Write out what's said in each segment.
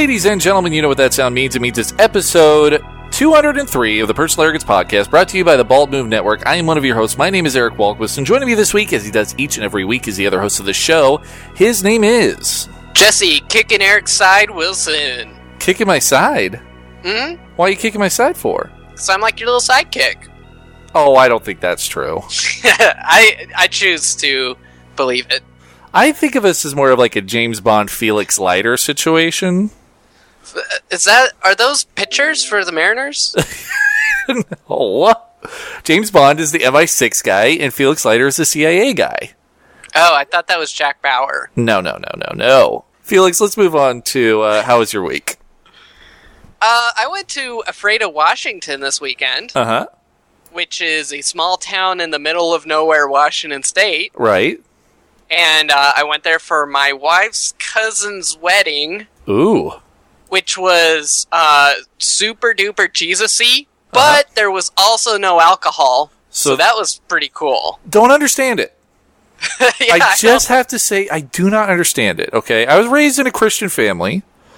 Ladies and gentlemen, you know what that sound means. It means it's episode 203 of the Personal Arrogance Podcast, brought to you by the Bald Move Network. I am one of your hosts. My name is Eric Walquist, and joining me this week, as he does each and every week, is the other host of the show. His name is... Jesse, kicking Eric's side, Wilson. Kicking my side? Hmm? Why are you kicking my side for? Because I'm like your little sidekick. Oh, I don't think that's true. I choose to believe it. I think of us as more of like a James Bond Felix Leiter situation. Are those pitchers for the Mariners? No. James Bond is the MI6 guy, and Felix Leiter is the CIA guy. Oh, I thought that was Jack Bauer. No. Felix, let's move on to how was your week? I went to Ephrata, Washington this weekend. Uh-huh. Which is a small town in the middle of nowhere, Washington State. Right. And I went there for my wife's cousin's wedding. Ooh. Which was super duper Jesus-y, but there was also no alcohol. So that was pretty cool. Don't understand it. Yeah, I just have to say, I do not understand it, okay? I was raised in a Christian family.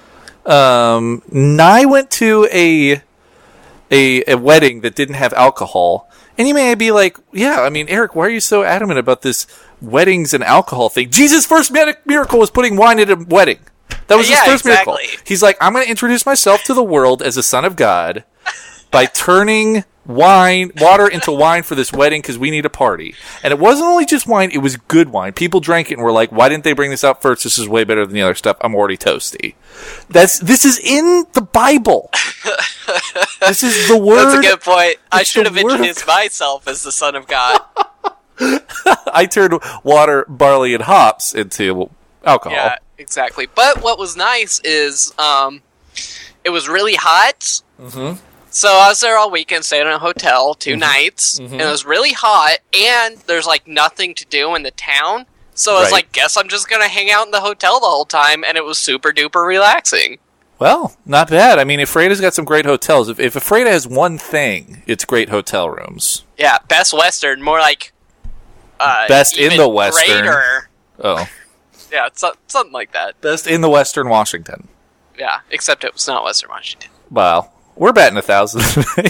I went to a wedding that didn't have alcohol. And you may be like, yeah, I mean, Eric, why are you so adamant about this weddings and alcohol thing? Jesus' first miracle was putting wine at a wedding. That was his first miracle. He's like, I'm going to introduce myself to the world as a son of God by turning water into wine for this wedding because we need a party. And it wasn't only just wine, it was good wine. People drank it and were like, why didn't they bring this out first? This is way better than the other stuff. I'm already toasty. This is in the Bible. This is the word. That's a good point. I should have introduced myself as the son of God. I turned water, barley, and hops into alcohol. Yeah, exactly. But what was nice is it was really hot. Mm-hmm. So I was there all weekend, staying in a hotel, 2 nights, and it was really hot, and there's like nothing to do in the town. So I was like, guess I'm just going to hang out in the hotel the whole time, and it was super duper relaxing. Well, not bad. I mean, Ephrata's got some great hotels. If Ephrata has one thing, it's great hotel rooms. Yeah, Best Western, more like... Best in the Western. Greater. Oh. Yeah, something like that. Best in the Western Washington. Yeah, except it was not Western Washington. Wow. We're batting 1,000 tonight.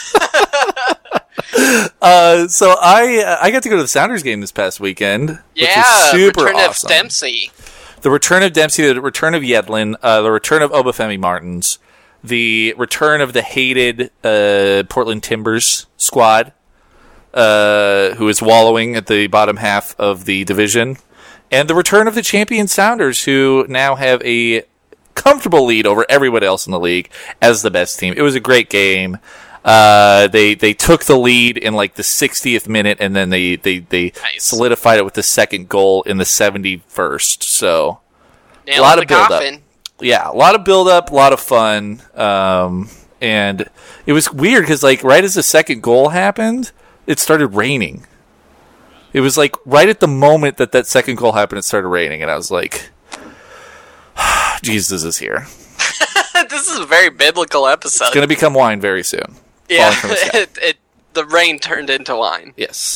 So I got to go to the Sounders game this past weekend. Yeah, which was super return awesome. of Dempsey. The return of Dempsey, the return of Yedlin, the return of Obafemi Martins, the return of the hated Portland Timbers squad, who is wallowing at the bottom half of the division, and the return of the champion Sounders, who now have a comfortable lead over everyone else in the league as the best team. It was a great game. They took the lead in like the 60th minute, and then they solidified it with the second goal in the 71st. So a lot of build up. Yeah, a lot of build up, a lot of fun. And it was weird because like right as the second goal happened, it started raining. It was like right at the moment that second goal happened, it started raining, and I was like, Jesus is here. This is a very biblical episode. It's going to become wine very soon. Yeah, the rain turned into wine. Yes.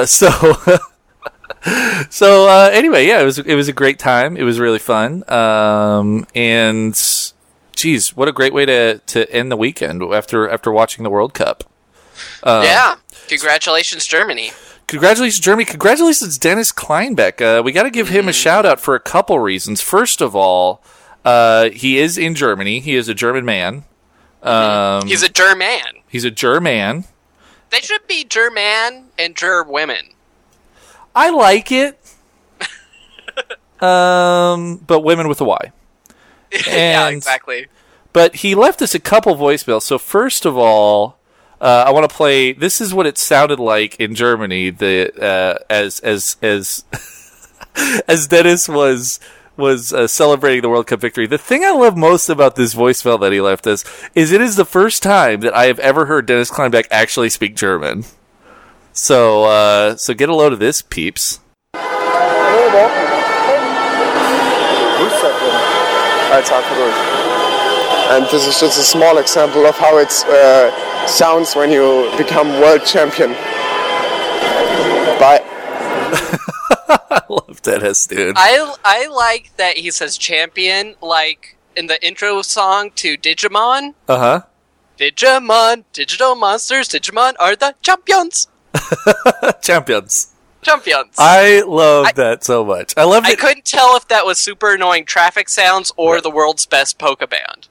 Anyway, yeah, it was a great time. It was really fun. And geez, what a great way to end the weekend after watching the World Cup. Yeah. Congratulations, Germany. Congratulations, Germany. Congratulations, Dennis Kleinbeck. We got to give him a shout out for a couple reasons. First of all, he is in Germany. He is a German man. He's a German. He's a German. They should be German and Ger-women. I like it. But women with a Y. Yeah, exactly. But he left us a couple voicemails. So first of all, I want to play. This is what it sounded like in Germany. As as Dennis was celebrating the World Cup victory. The thing I love most about this voicemail that he left us is it is the first time that I have ever heard Dennis Kleinbeck actually speak German. So get a load of this, peeps. And this is just a small example of how it sounds when you become world champion. Bye. I love Dennis, dude. I like that he says champion like in the intro song to Digimon. Uh-huh. Digimon, digital monsters, Digimon are the champions. Champions. Champions. I love that so much. I love it. I couldn't tell if that was super annoying traffic sounds or the world's best polka band.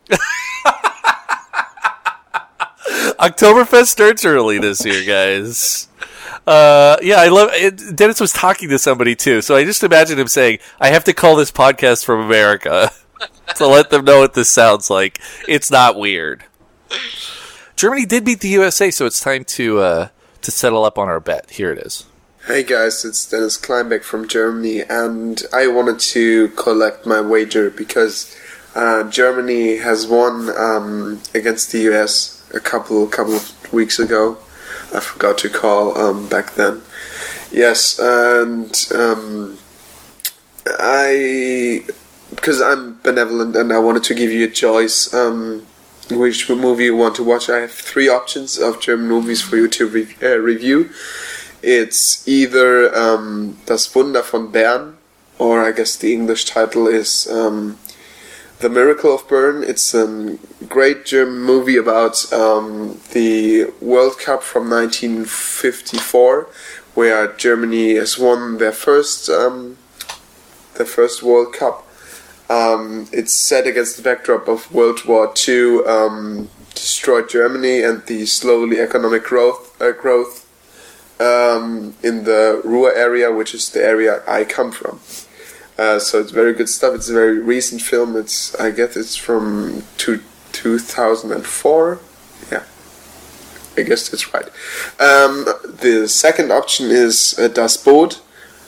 Oktoberfest starts early this year, guys. I love it. Dennis was talking to somebody too, so I just imagine him saying, I have to call this podcast from America to let them know what this sounds like. It's not weird. Germany did beat the USA, so it's time to settle up on our bet. Here it is. Hey guys, it's Dennis Kleinbeck from Germany, and I wanted to collect my wager because Germany has won against the US a couple of weeks ago. I forgot to call back then. Yes, and because I'm benevolent and I wanted to give you a choice which movie you want to watch. I have 3 options of German movies for you to review. It's either Das Wunder von Bern, or I guess the English title is The Miracle of Bern. It's a great German movie about the World Cup from 1954, where Germany has won their first World Cup. It's set against the backdrop of World War II, destroyed Germany and the slowly economic growth in the Ruhr area, which is the area I come from. So it's very good stuff. It's a very recent film. I guess it's from 2004. Yeah, I guess that's right. The second option is Das Boot.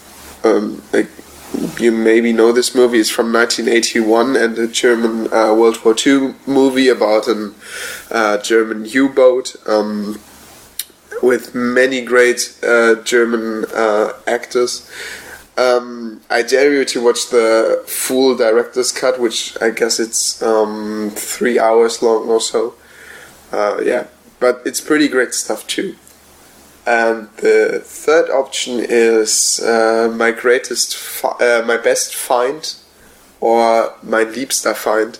You maybe know this movie. It's from 1981 and a German World War II movie about a German U-boat with many great German actors. I dare you to watch the full director's cut, which I guess it's 3 hours long or so. But it's pretty great stuff too. And the third option is my best find, or mein liebster Feind,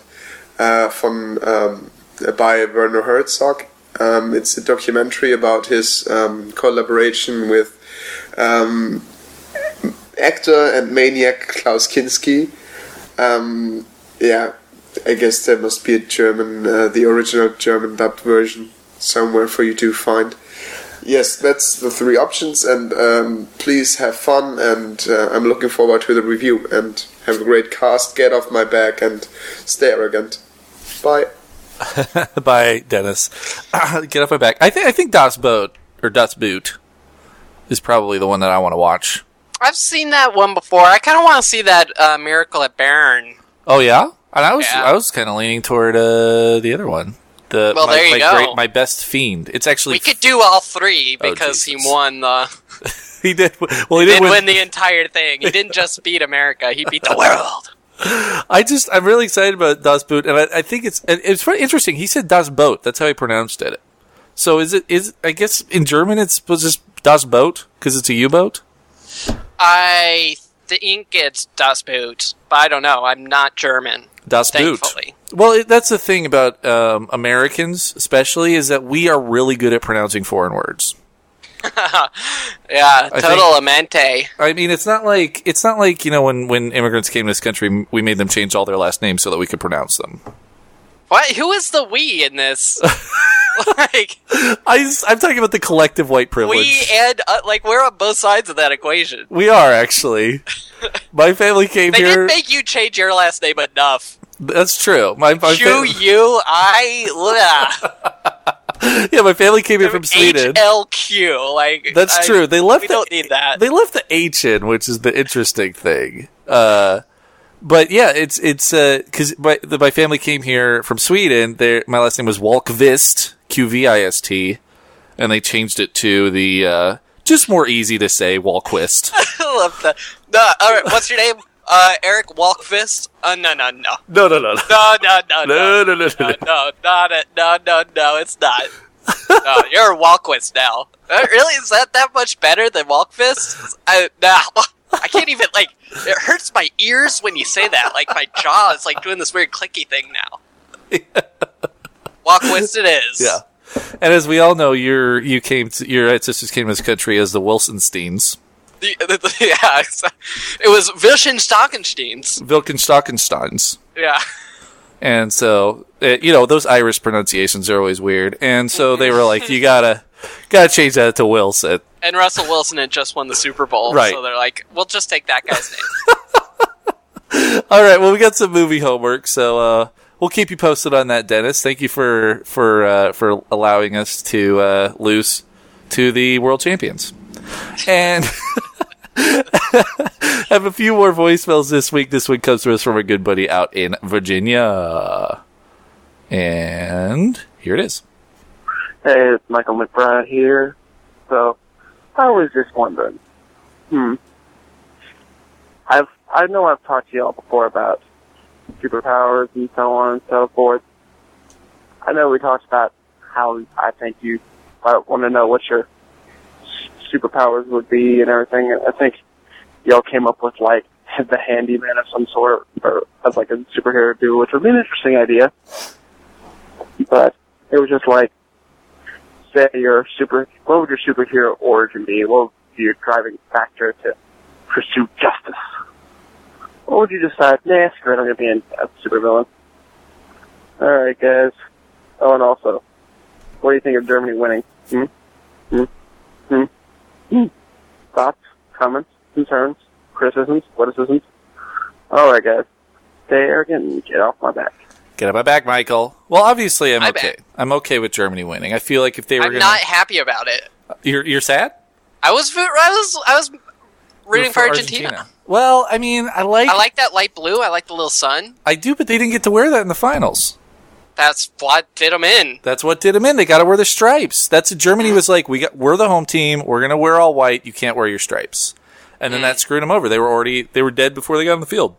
by Werner Herzog. It's a documentary about his collaboration with actor and maniac Klaus Kinski. I guess there must be the original German dubbed version somewhere for you to find. Yes, that's the 3 options, and please have fun, and I'm looking forward to the review, and have a great cast, get off my back, and stay arrogant. Bye. Bye, Dennis. Get off my back. I think Das Boot, or Das Boot, is probably the one that I want to watch. I've seen that one before. I kind of want to see that Miracle at Bern. Oh, yeah? And I was kind of leaning toward the other one. There you go. My best fiend. It's actually... We could do all 3 because he won the... He did. Well, he did win the entire thing. He didn't just beat America. He beat the world. I'm really excited about Das Boot, and I think it's very interesting. He said Das Boot. That's how he pronounced it. So I guess in German it's just Das Boot because it's a U-boat? I think it's Das Boot, but I don't know. I'm not German. Das Boot. Thankfully. Well, that's the thing about Americans, especially, is that we are really good at pronouncing foreign words. Yeah, total amente. I mean, it's not like when immigrants came to this country, we made them change all their last names so that we could pronounce them. What? Who is the we in this? I'm talking about the collective white privilege. We and we're on both sides of that equation. We are actually. My family came here. They didn't make you change your last name enough. That's true. My family came here from Sweden. HLQ, that's true. We don't need that. They left the H in, which is the interesting thing. But yeah, it's because my family came here from Sweden. My last name was Walkvist, Qvist, and they changed it to the just more easy to say Walquist. I love that. All right, what's your name? Eric Walkfist? No, it's not. No, you're Walquist now. Really? Is that much better than Walkfist? No. I can't even, like, it hurts my ears when you say that. Like, my jaw is, like, doing this weird clicky thing now. Walk West it is. Yeah. And as we all know, your ancestors came to this country as the Wilsonsteins. Yeah, it was Wilkenstockensteins. Wilkenstockensteins. Yeah. And so, those Irish pronunciations are always weird. And so they were like, you gotta change that to Wilson. And Russell Wilson had just won the Super Bowl. Right. So they're like, we'll just take that guy's name. All right. Well, we got some movie homework, so we'll keep you posted on that, Dennis. Thank you for allowing us to lose to the world champions. And have a few more voicemails this week. This one comes to us from a good buddy out in Virginia. And here it is. Hey, it's Michael McBride here. So, I was just wondering. I know I've talked to y'all before about superpowers and so on and so forth. I know we talked about how I think you might want to know what your superpowers would be and everything. I think y'all came up with, like, the handyman of some sort, or as, like, a superhero do, which would be an interesting idea. But it was just like, say what would your superhero origin be? What would be your driving factor to pursue justice? Or would you decide, nah, screw it, I'm going to be a supervillain? Alright, guys. Oh, and also, what do you think of Germany winning? Thoughts, comments, concerns, criticisms, witticisms? Alright, guys. Stay arrogant and get off my back. Get off my back, Michael. Well, obviously, I'm okay. Bet. I'm okay with Germany winning. I feel like if they were I'm not happy about it. You're sad? I was rooting for Argentina. Well, I mean, I like that light blue. I like the little sun. I do, but they didn't get to wear that in the finals. That's what did them in. That's what did them in. They got to wear the stripes. Germany was like, we're the home team. We're gonna wear all white. You can't wear your stripes. And then that screwed them over. They were dead before they got on the field.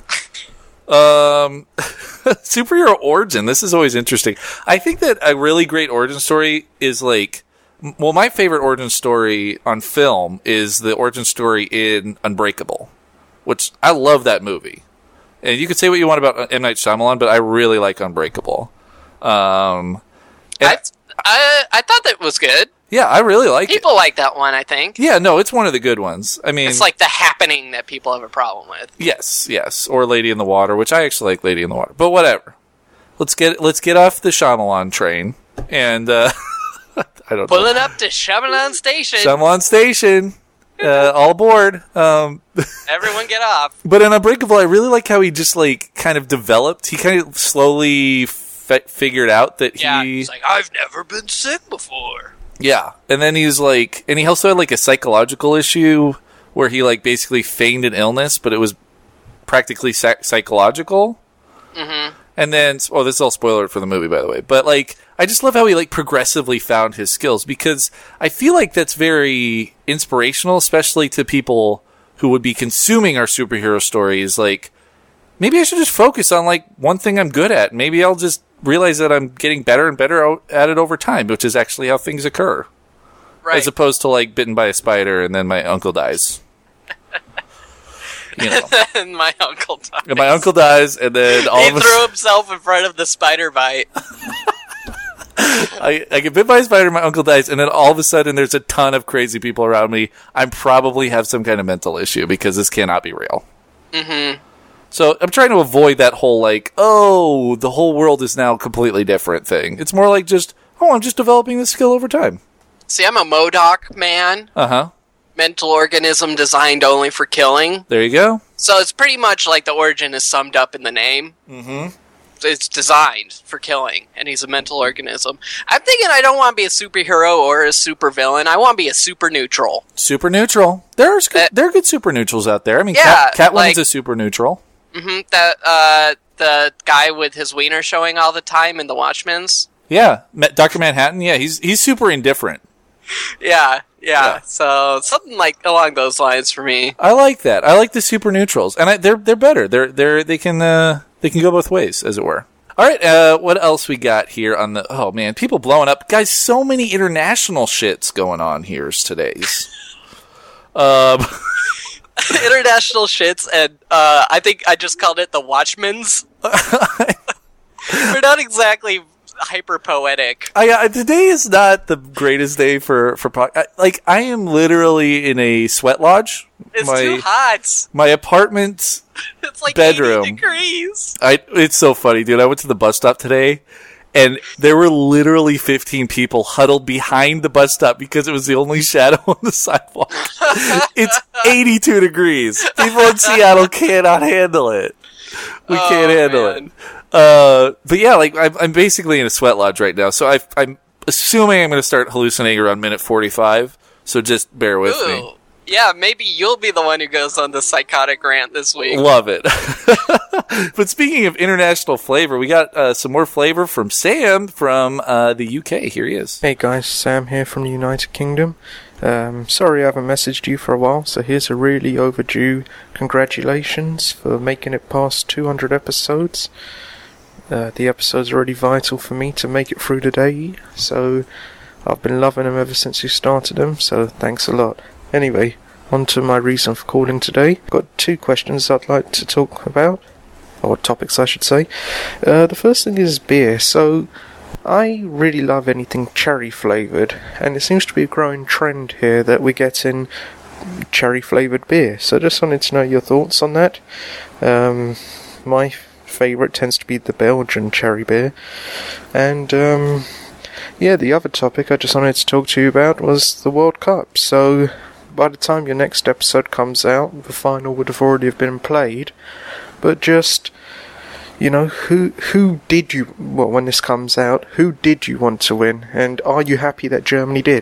Superhero origin. This is always interesting. I think that a really great origin story is like, well, my favorite origin story on film is the origin story in Unbreakable, which I love that movie. And you could say what you want about M. Night Shyamalan, but I really like Unbreakable. I thought that was good. Yeah, I really like it. People like that one, I think. Yeah, no, it's one of the good ones. I mean, it's like The Happening that people have a problem with. Yes, or Lady in the Water, which I actually like Lady in the Water. But whatever. Let's get off the Shyamalan train and I don't know. Pulling up to Shyamalan Station. Shyamalan Station. All aboard. Everyone get off. But in Unbreakable, I really like how he just like kind of developed. He kind of slowly figured out that he's like, I've never been sick before. Yeah, and then he's like, and he also had like a psychological issue where he like basically feigned an illness, but it was practically psychological. Mm-hmm. And then, this is all spoiler for the movie, by the way. But like, I just love how he like progressively found his skills, because I feel like that's very inspirational, especially to people who would be consuming our superhero stories. Like, maybe I should just focus on like one thing I'm good at. Maybe I'll just realize that I'm getting better and better at it over time, which is actually how things occur. Right. As opposed to like bitten by a spider and then my uncle dies. You know. And my uncle dies. And my uncle dies, and then he threw himself in front of the spider bite. I get bit by a spider, my uncle dies, and then all of a sudden there's a ton of crazy people around me. I probably have some kind of mental issue because this cannot be real. Mm-hmm. So I'm trying to avoid that whole like, oh, the whole world is now completely different thing. It's more like just, I'm just developing this skill over time. See, I'm a MODOK man. Uh-huh. Mental organism designed only for killing. There you go. So it's pretty much like the origin is summed up in the name. Mm-hmm. It's designed for killing, and he's a mental organism. I'm thinking I don't want to be a superhero or a supervillain. I want to be a super neutral. Super neutral. There are good super neutrals out there. I mean, yeah, Catwoman's a super neutral. Mm-hmm. The guy with his wiener showing all the time in The Watchmen's. Yeah, Dr. Manhattan. Yeah, he's super indifferent. Yeah. So something like along those lines for me. I like that. I like the super neutrals, and they're better. They can go both ways, as it were. All right. What else we got here on the? Oh man, people blowing up, guys. So many international shits going on here today's. international shits, and I think I just called it the Watchmen's. We're not exactly hyper poetic. Today is not the greatest day for I am literally in a sweat lodge. It's too hot. My apartment. It's like bedroom. 80 degrees. It's so funny, dude. I went to the bus stop today, and there were literally 15 people huddled behind the bus stop because it was the only shadow on the sidewalk. It's 82 degrees. People in Seattle cannot handle it. We can't handle it. But yeah, I'm basically in a sweat lodge right now, so I'm assuming I'm going to start hallucinating around minute 45. So just bear with me. Yeah, maybe you'll be the one who goes on the psychotic rant this week. Love it. But speaking of international flavor, we got some more flavor from Sam from the UK. Here he is. Hey guys, Sam here from the United Kingdom. Sorry I haven't messaged you for a while, so here's a really overdue congratulations for making it past 200 episodes. The episodes are really vital for me to make it through the day, so I've been loving them ever since you started them, so thanks a lot. Anyway, on to my reason for calling today. I've got 2 questions I'd like to talk about, or topics I should say. The first thing is beer. So, I really love anything cherry flavoured, and it seems to be a growing trend here that we're getting cherry flavoured beer. So just wanted to know your thoughts on that. My favourite tends to be the Belgian cherry beer. And, yeah, the other topic I just wanted to talk to you about was the World Cup. So, by the time your next episode comes out, the final would have already have been played. But just, you know, who did you, well, when this comes out, who did you want to win? And are you happy that Germany did?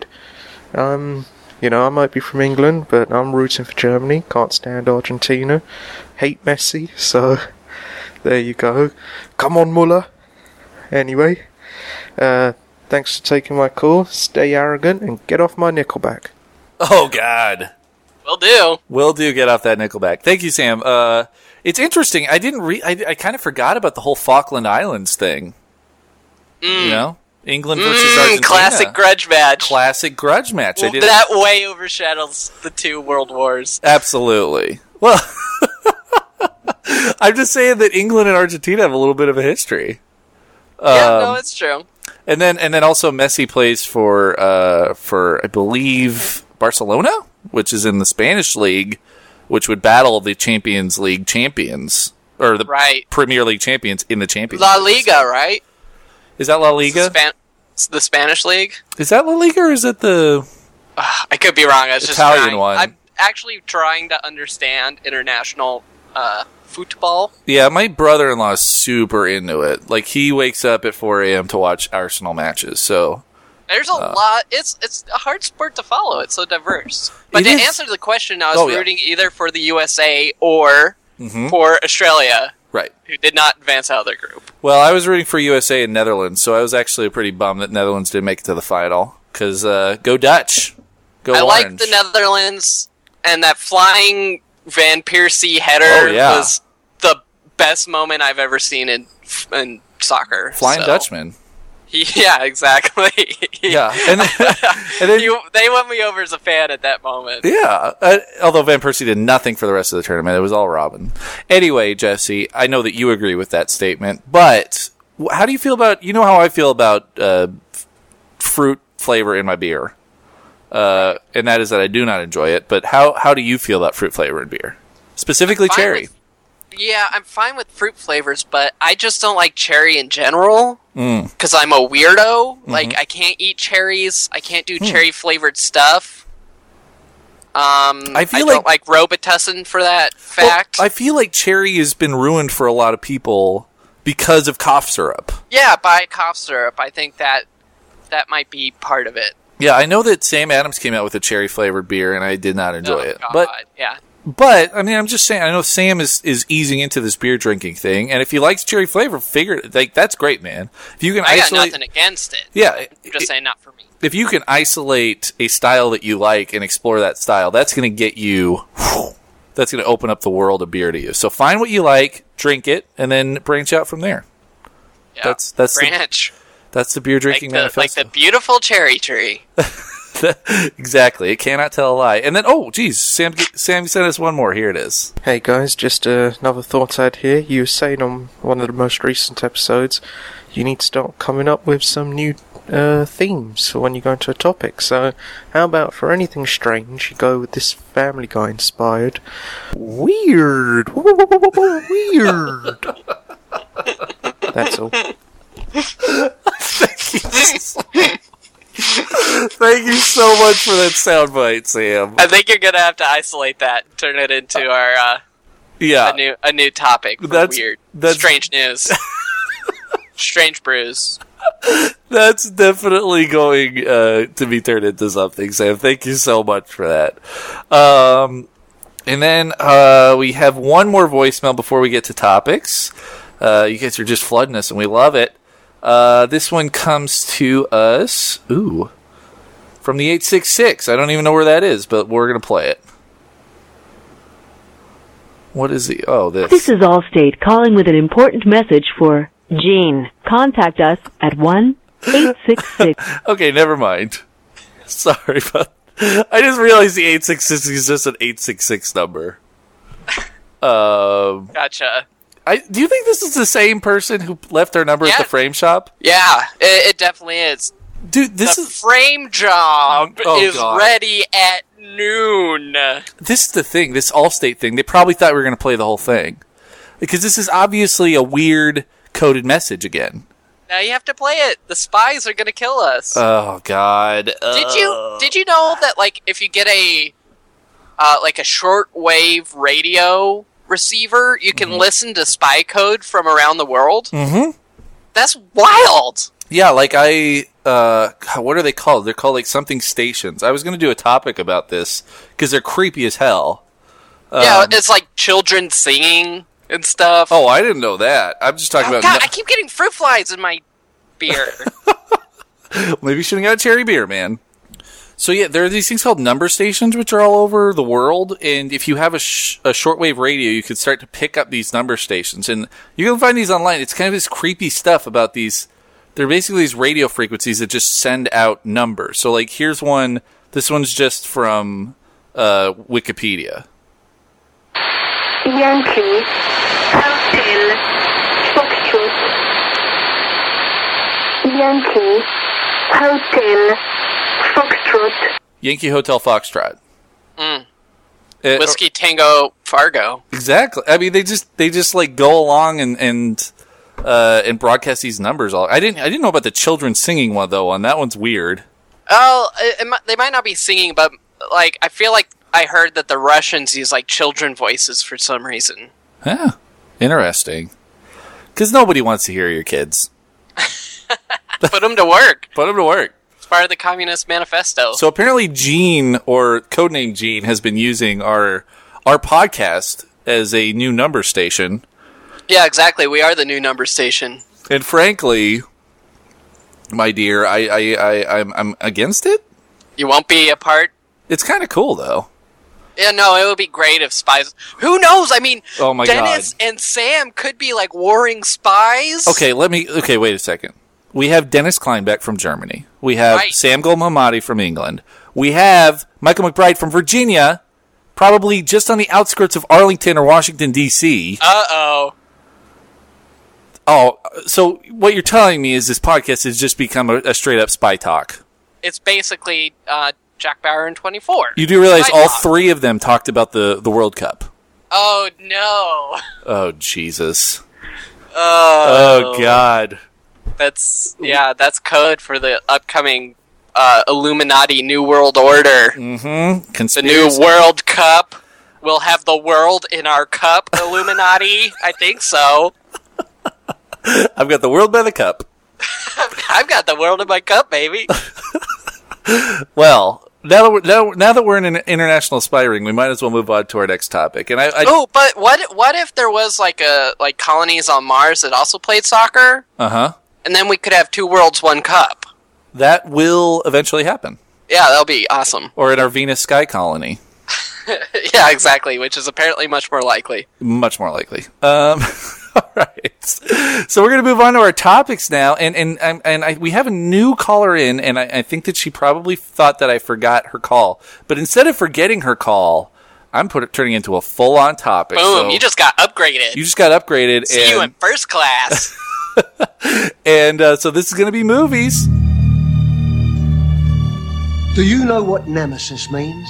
You know, I might be from England, but I'm rooting for Germany. Can't stand Argentina. Hate Messi, so there you go. Come on, Muller. Anyway, thanks for taking my call. Stay arrogant and get off my Nickelback. Oh, God. Will do. Get off that Nickelback. Thank you, Sam. It's interesting. I didn't I kind of forgot about the whole Falkland Islands thing. You know? England versus Argentina. Classic grudge match. Well, that way overshadows the 2 world wars. Absolutely. Well, I'm just saying that England and Argentina have a little bit of a history. Yeah, no, it's true. And then also Messi plays for I believe Barcelona, which is in the Spanish league, which would battle the Champions League champions or the Premier League champions in the Champions La League. Liga, right? Is that La Liga? It's the Spanish league. Is that La Liga or is it the I could be wrong. I was Italian one? I'm actually trying to understand international football. Yeah, my brother-in-law is super into it. Like, he wakes up at 4 a.m. to watch Arsenal matches, so there's a lot. It's a hard sport to follow. It's so diverse. But to answer the question, I was rooting either for the USA or for Australia, right? Who did not advance out of their group. Well, I was rooting for USA and Netherlands, so I was actually pretty bummed that Netherlands didn't make it to the final. Because go Dutch, go I Orange. like the Netherlands, and that flying Van Persie header was the best moment I've ever seen in soccer. Flying Dutchman. Yeah, exactly. Yeah, and then they won me over as a fan at that moment. Yeah, although Van Persie did nothing for the rest of the tournament. It was all Robin. Anyway, Jesse, I know that you agree with that statement, but how do you feel about, you know how I feel about fruit flavor in my beer? And that is that I do not enjoy it, but how do you feel about fruit flavor in beer? Specifically cherry. I'm fine with fruit flavors, but I just don't like cherry in general because I'm a weirdo. Like, I can't eat cherries. I can't do cherry-flavored stuff. I don't like Robitussin for that fact. Well, I feel like cherry has been ruined for a lot of people because of cough syrup. Yeah, by cough syrup. I think that might be part of it. Yeah, I know that Sam Adams came out with a cherry-flavored beer, and I did not enjoy it. God, But, I mean, I'm just saying, I know Sam is easing into this beer drinking thing, and if he likes cherry flavor, that's great, man. If you can I got nothing against it. Yeah. I'm just saying not for me. If you can isolate a style that you like and explore that style, that's going to get you, that's going to open up the world of beer to you. So find what you like, drink it, and then branch out from there. Yeah, that's branch. That's the beer drinking manifesto. Like the beautiful cherry tree. Exactly. It cannot tell a lie. And then, oh, geez, Sam sent us one more. Here it is. Hey guys, just another thought I'd here. You were saying on one of the most recent episodes, you need to start coming up with some new themes for when you go into a topic. So, how about for anything strange, you go with this Family Guy inspired weird. Weird. That's all. Thank you so much for that soundbite, Sam. I think you're gonna have to isolate that and turn it into our a new topic. For strange news, strange brews. That's definitely going to be turned into something, Sam. Thank you so much for that. And then we have one more voicemail before we get to topics. You guys are just flooding us, and we love it. This one comes to us, from the 866. I don't even know where that is, but we're going to play it. What is the... Oh, this. This is Allstate calling with an important message for Gene. Contact us at 1-866. Okay, never mind. Sorry, but I just realized the 866 is just an 866 number. Gotcha. Do you think this is the same person who left their number at the frame shop? Yeah, it definitely is. Dude, the frame job is ready at noon. This is the thing, this Allstate thing. They probably thought we were going to play the whole thing. Because this is obviously a weird coded message again. Now you have to play it. The spies are going to kill us. Oh, God. Did you know that, like, if you get a shortwave radio receiver, you can listen to spy code from around the world? Mm-hmm. That's wild! Yeah, like what are they called? They're called like something stations. I was going to do a topic about this because they're creepy as hell. Yeah, it's like children singing and stuff. Oh, I didn't know that. I'm just talking about... God, I keep getting fruit flies in my beer. Maybe you shouldn't got cherry beer, man. So yeah, there are these things called number stations, which are all over the world. And if you have a shortwave radio, you could start to pick up these number stations. And you can find these online. It's kind of this creepy stuff about these... They're basically these radio frequencies that just send out numbers. So, like, here's one. This one's just from Wikipedia. Yankee, Hotel, Foxtrot. Yankee, Hotel, Foxtrot. Yankee Hotel Foxtrot. Whiskey Tango Fargo. Exactly. I mean, they just like go along and broadcast these numbers. I didn't know about the children singing one though. And that one's weird. Oh, they might not be singing, but like I feel like I heard that the Russians use like children voices for some reason. Yeah, interesting. Because nobody wants to hear your kids. Put them to work. Put them to work. It's part of the Communist Manifesto. So apparently Gene, or codename Gene, has been using our podcast as a new number station. Yeah, exactly. We are the new number station. And frankly, my dear, I'm against it. You won't be a part? It's kind of cool, though. Yeah, no, it would be great if spies... Who knows? I mean, oh my Dennis God. and Sam could be, like, warring spies. Okay, wait a second. We have Dennis Kleinbeck from Germany. We have Sam Gol-Mamadi from England. We have Michael McBride from Virginia, probably just on the outskirts of Arlington or Washington, D.C. Uh-oh. Oh, so what you're telling me is this podcast has just become a straight-up spy talk. It's basically Jack Bauer in 24. You do realize all three of them talked about the World Cup. Oh, no. Oh, Jesus. Oh, God. That's code for the upcoming Illuminati New World Order. Mm-hmm. The new World Cup. We'll have the world in our cup, Illuminati. I think so. I've got the world by the cup. I've got the world in my cup, baby. Well, now that we're in an international spy ring, we might as well move on to our next topic. And but what if there was like colonies on Mars that also played soccer? Uh-huh. And then we could have two worlds, one cup. That will eventually happen. Yeah, that'll be awesome. Or in our Venus sky colony. Yeah, exactly, which is apparently much more likely. Much more likely. All right. So we're going to move on to our topics now, and we have a new caller in, and I think that she probably thought that I forgot her call, but instead of forgetting her call, I'm turning into a full-on topic. Boom! So You just got upgraded. you just got upgraded. See you in first class. And so this is going to be movies. Do you know what nemesis means?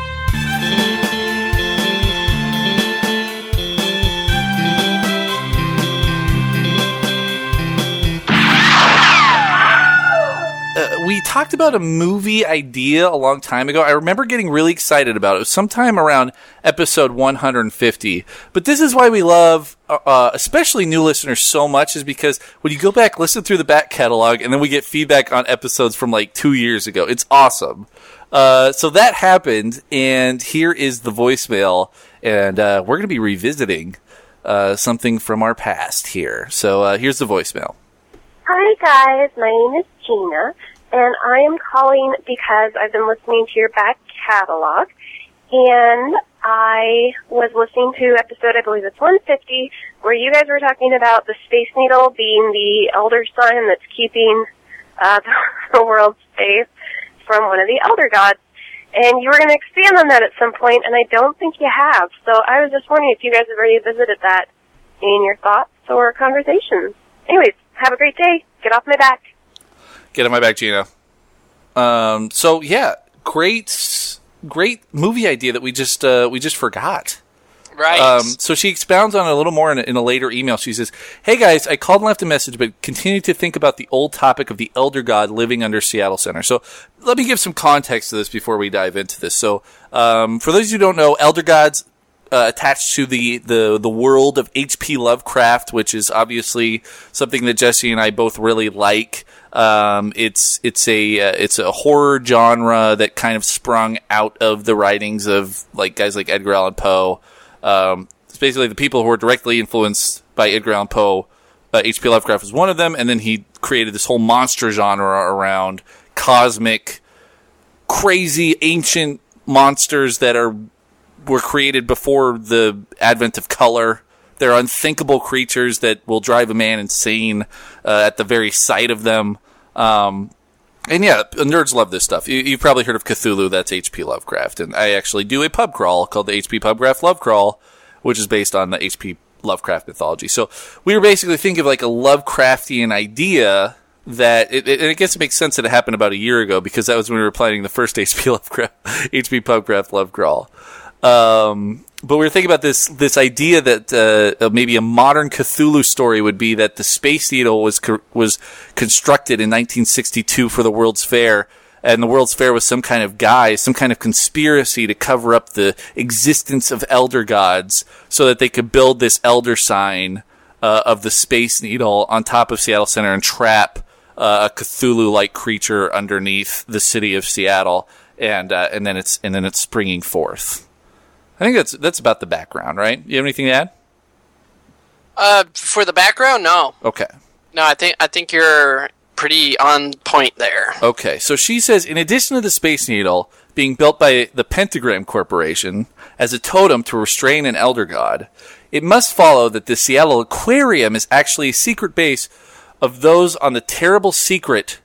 We talked about a movie idea a long time ago. I remember getting really excited about it. It was sometime around episode 150. But this is why we love, especially new listeners so much, is because when you go back, listen through the back catalog, and then we get feedback on episodes from like 2 years ago. It's awesome. So that happened, and here is the voicemail, and we're going to be revisiting something from our past here. So here's the voicemail. Hi guys, my name is Gina, and I am calling because I've been listening to your back catalog, and I was listening to episode, I believe it's 150, where you guys were talking about the Space Needle being the elder sign that's keeping the world safe from one of the elder gods. And you were going to expand on that at some point, and I don't think you have. So I was just wondering if you guys have already visited that in your thoughts or conversations. Anyways, have a great day. Get off my back. Get on my back, Gina. So yeah, great movie idea that we just forgot. Right. So she expounds on it a little more in a later email. She says, "Hey guys, I called and left a message, but continue to think about the old topic of the elder god living under Seattle Center." So let me give some context to this before we dive into this. So for those who don't know, elder gods attached to the world of H.P. Lovecraft, which is obviously something that Jesse and I both really like. It's a horror genre that kind of sprung out of the writings of like guys like Edgar Allan Poe. It's basically the people who were directly influenced by Edgar Allan Poe. H.P. Lovecraft was one of them, and then he created this whole monster genre around cosmic, crazy, ancient monsters that were created before the advent of color. They're unthinkable creatures that will drive a man insane at the very sight of them. And yeah, nerds love this stuff. You've probably heard of Cthulhu. That's H.P. Lovecraft. And I actually do a pub crawl called the H.P. Pubcraft Love Crawl, which is based on the H.P. Lovecraft mythology. So we were basically thinking of like a Lovecraftian idea that, and I guess it makes sense that it happened about a year ago because that was when we were planning the first H.P. Pubcraft Love Crawl. But we were thinking about this idea that maybe a modern Cthulhu story would be that the Space Needle was constructed in 1962 for the World's Fair, and the World's Fair was some kind of guise, some kind of conspiracy to cover up the existence of elder gods so that they could build this elder sign of the Space Needle on top of Seattle Center and trap a Cthulhu-like creature underneath the city of Seattle, and then it's springing forth. I think that's about the background, right? You have anything to add? For the background, no. Okay. No, I think you're pretty on point there. Okay, so she says, in addition to the Space Needle being built by the Pentagram Corporation as a totem to restrain an elder god, it must follow that the Seattle Aquarium is actually a secret base of those in on the terrible secret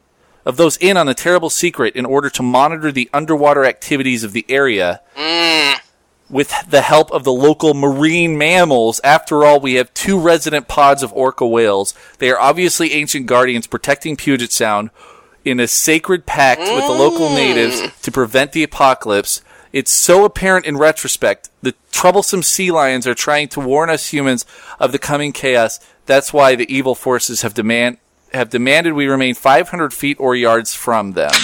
in order to monitor the underwater activities of the area. With the help of the local marine mammals. After all, we have 2 resident pods of orca whales. They are obviously ancient guardians protecting Puget Sound in a sacred pact with the local natives to prevent the apocalypse. It's so apparent in retrospect. The troublesome sea lions are trying to warn us humans of the coming chaos. That's why the evil forces have demanded we remain 500 feet or yards from them.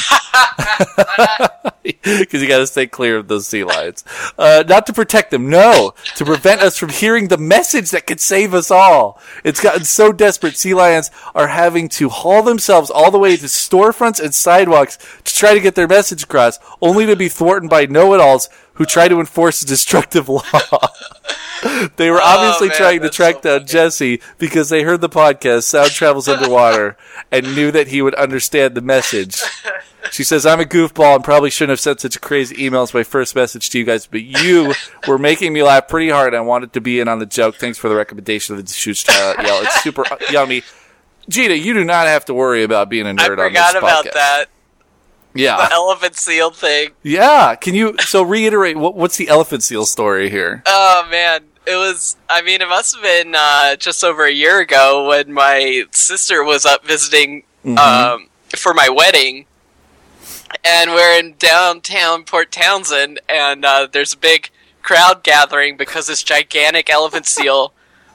Because you got to stay clear of those sea lions. Not to protect them, no. To prevent us from hearing the message that could save us all. It's gotten so desperate, sea lions are having to haul themselves all the way to storefronts and sidewalks to try to get their message across, only to be thwarted by know-it-alls who try to enforce a destructive law. They were obviously trying to track down Jesse because they heard the podcast, Sound Travels Underwater, and knew that he would understand the message. She says, I'm a goofball and probably shouldn't have sent such a crazy email as my first message to you guys, but you were making me laugh pretty hard. I wanted to be in on the joke. Thanks for the recommendation of the Shoots Twilight Yell. It's super yummy. Gina, you do not have to worry about being a nerd on this podcast. I forgot about that. Yeah. The elephant seal thing. Yeah. Can you, so reiterate, what's the elephant seal story here? Oh, man. It must have been just over a year ago when my sister was up visiting for my wedding. And we're in downtown Port Townsend, and there's a big crowd gathering because this gigantic elephant seal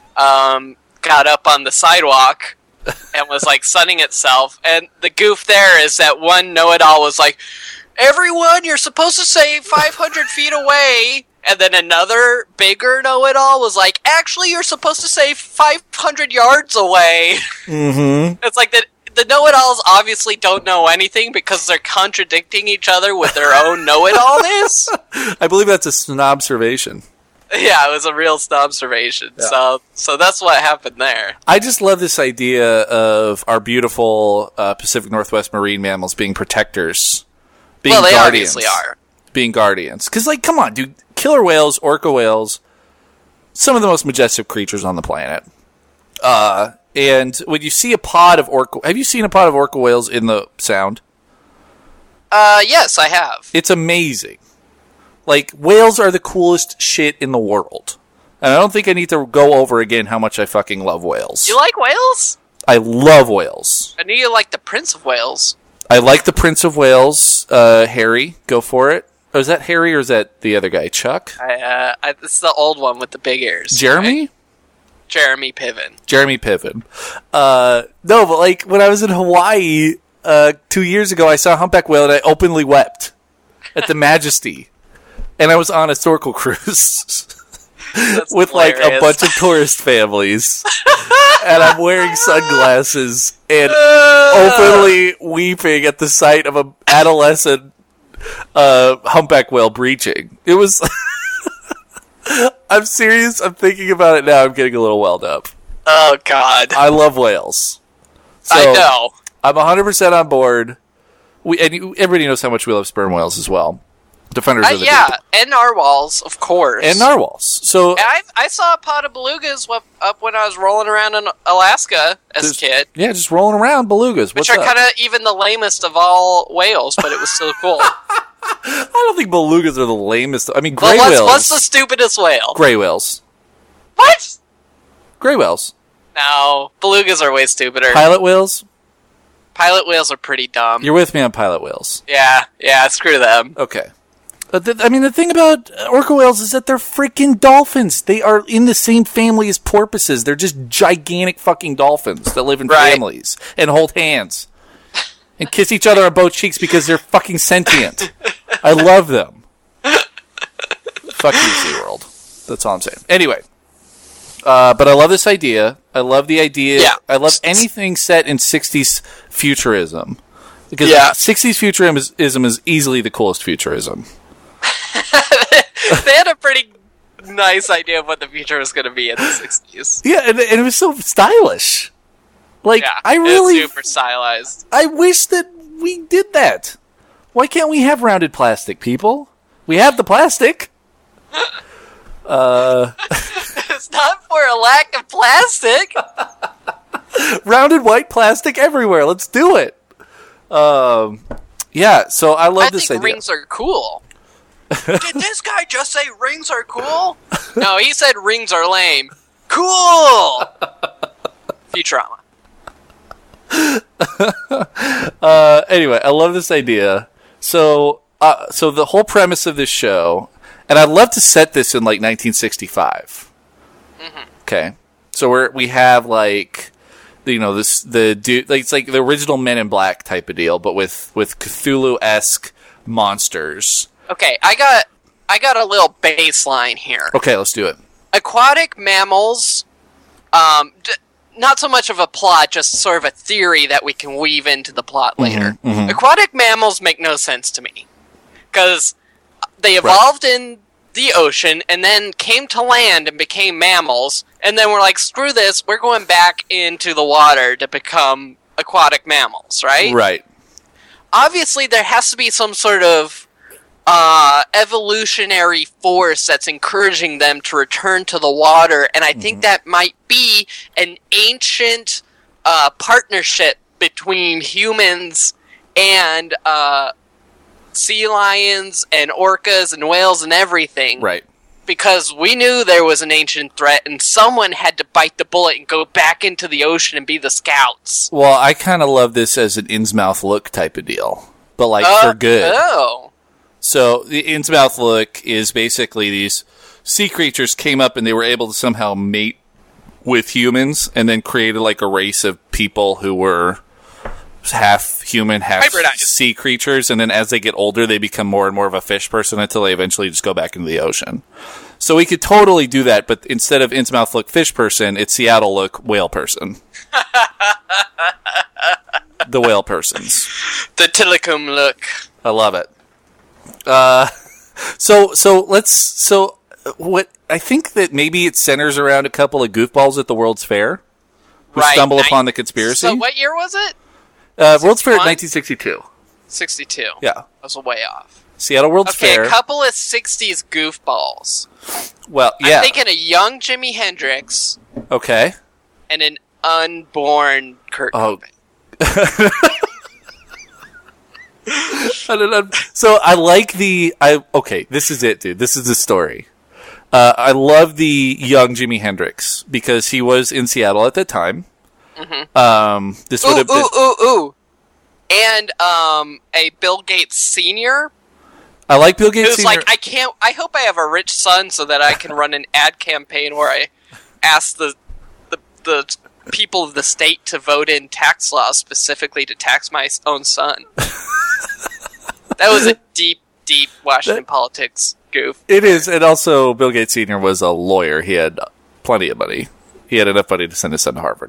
got up on the sidewalk and was, like, sunning itself. And the goof there is that one know-it-all was like, everyone, you're supposed to say 500 feet away. And then another bigger know-it-all was like, actually, you're supposed to say 500 yards away. Mm-hmm. It's like the know-it-alls obviously don't know anything because they're contradicting each other with their own know-it-allness. I believe that's a snobservation. Yeah, it was a real snobservation. Yeah. So that's what happened there. I just love this idea of our beautiful Pacific Northwest marine mammals being protectors. Being they guardians, obviously are. Being guardians. Because, like, come on, dude. Killer whales, orca whales, some of the most majestic creatures on the planet. And when you see a pod of orca... Have you seen a pod of orca whales in the Sound? Yes, I have. It's amazing. Like, whales are the coolest shit in the world. And I don't think I need to go over again how much I fucking love whales. You like whales? I love whales. I knew you liked the Prince of Wales. I like the Prince of Wales. Harry, go for it. Oh, is that Harry or is that the other guy, Chuck? It's the old one with the big ears. Jeremy? Right? Jeremy Piven. Jeremy Piven. No, but like when I was in Hawaii 2 years ago, I saw a humpback whale and I openly wept at the Majesty. And I was on a snorkel cruise with hilarious. like a bunch of tourist families. And I'm wearing sunglasses and openly weeping at the sight of an adolescent humpback whale breaching. It was... I'm serious. I'm thinking about it now. I'm getting a little welled up. Oh, God. I love whales. So I know. I'm 100% on board. Everybody knows how much we love sperm whales as well. Defenders of the yeah, deep. and narwhals, of course. And narwhals. So I saw a pod of belugas up when I was rolling around in Alaska as a kid. Yeah, just rolling around belugas. Which are kind of even the lamest of all whales, but it was still cool. I don't think belugas are the lamest. I mean, gray whales. What's the stupidest whale? Gray whales. What? Gray whales. No, belugas are way stupider. Pilot whales? Pilot whales are pretty dumb. You're with me on pilot whales. Yeah, screw them. Okay. The thing about orca whales is that they're freaking dolphins. They are in the same family as porpoises. They're just gigantic fucking dolphins that live in families and hold hands and kiss each other on both cheeks because they're fucking sentient. I love them. Fuck you, SeaWorld. That's all I'm saying. Anyway, but I love this idea. I love the idea. Yeah. I love anything set in 60s futurism. Because 60s futurism is easily the coolest futurism. They had a pretty nice idea of what the future was going to be in the 60s. Yeah, and it was so stylish. Like, I really... It's super stylized. I wish that we did that. Why can't we have rounded plastic, people? We have the plastic. It's not for a lack of plastic. Rounded white plastic everywhere. Let's do it. Yeah, so I love this idea. I think rings are cool. Did this guy just say rings are cool? No, he said rings are lame. Cool! Futurama. Anyway, I love this idea. So the whole premise of this show, and I'd love to set this in like 1965. Mm-hmm. Okay, so we have like, you know, the dude, like, it's like the original Men in Black type of deal, but with Cthulhu-esque monsters. Okay, I got a little baseline here. Okay, let's do it. Aquatic mammals, not so much of a plot, just sort of a theory that we can weave into the plot later. Mm-hmm. Aquatic mammals make no sense to me. Because they evolved in the ocean and then came to land and became mammals, and then we're like, screw this, we're going back into the water to become aquatic mammals, right? Right. obviously there has to be some sort of evolutionary force that's encouraging them to return to the water, and I think that might be an ancient partnership between humans and sea lions and orcas and whales and everything. Right. Because we knew there was an ancient threat, and someone had to bite the bullet and go back into the ocean and be the scouts. Well, I kind of love this as an Innsmouth look type of deal, but like for good. Oh. So the Innsmouth look is basically these sea creatures came up and they were able to somehow mate with humans, and then created like a race of people who were half human, half Hybridized. sea creatures, and then as they get older, they become more and more of a fish person until they eventually just go back into the ocean. So we could totally do that, but instead of Innsmouth look fish person, it's Seattle look whale person. The whale persons. The Tillicum look. I love it. What I think that maybe it centers around a couple of goofballs at the World's Fair who stumble upon the conspiracy. So what year was it? World's Fair 1962. 62. Yeah. I was way off. Seattle World's Fair. A couple of 60s goofballs. Well, yeah. I'm thinking a young Jimi Hendrix Okay. and an unborn Kurt Cobain. So I like okay, this is it, dude. This is the story. I love the young Jimi Hendrix because he was in Seattle at that time. Mm-hmm. This would have been... And a Bill Gates Sr. I like Bill Gates Sr. Who's like, I hope I have a rich son so that I can run an ad campaign where I ask the people of the state to vote in tax laws specifically to tax my own son. That was a deep Washington politics goof. It is, and also Bill Gates Sr. was a lawyer. He had plenty of money. He had enough money to send his son to Harvard.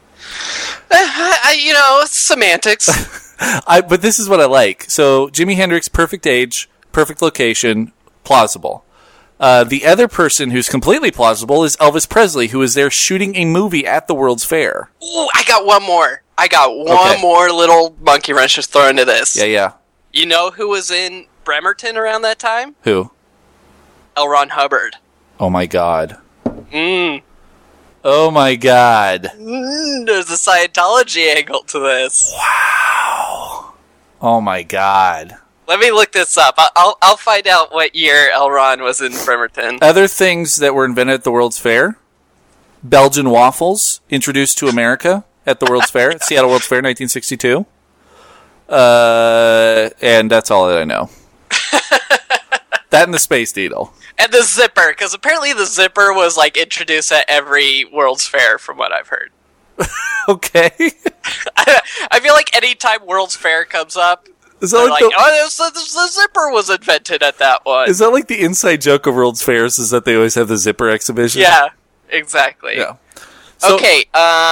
Semantics. But this is what I like. So Jimi Hendrix, perfect age, perfect location, plausible. The other person who's completely plausible is Elvis Presley, who is there shooting a movie at the World's Fair. Ooh, I got one more. More little monkey wrench to throw into this. Yeah. You know who was in Bremerton around that time? Who? L. Ron Hubbard. Oh my god. Oh my god. There's a Scientology angle to this. Wow. Oh my god. Let me look this up. I'll find out what year L. Ron was in Bremerton. Other things that were invented at the World's Fair. Belgian waffles, introduced to America at the World's Fair. Seattle World's Fair, 1962. And that's all that I know. That and the Space Needle. And the zipper, because apparently the zipper was like introduced at every World's Fair, from what I've heard. Okay. I feel like anytime World's Fair comes up, they're like, the zipper was invented at that one. Is that like the inside joke of World's Fairs, is that they always have the zipper exhibition? Yeah, exactly. Yeah. So, okay,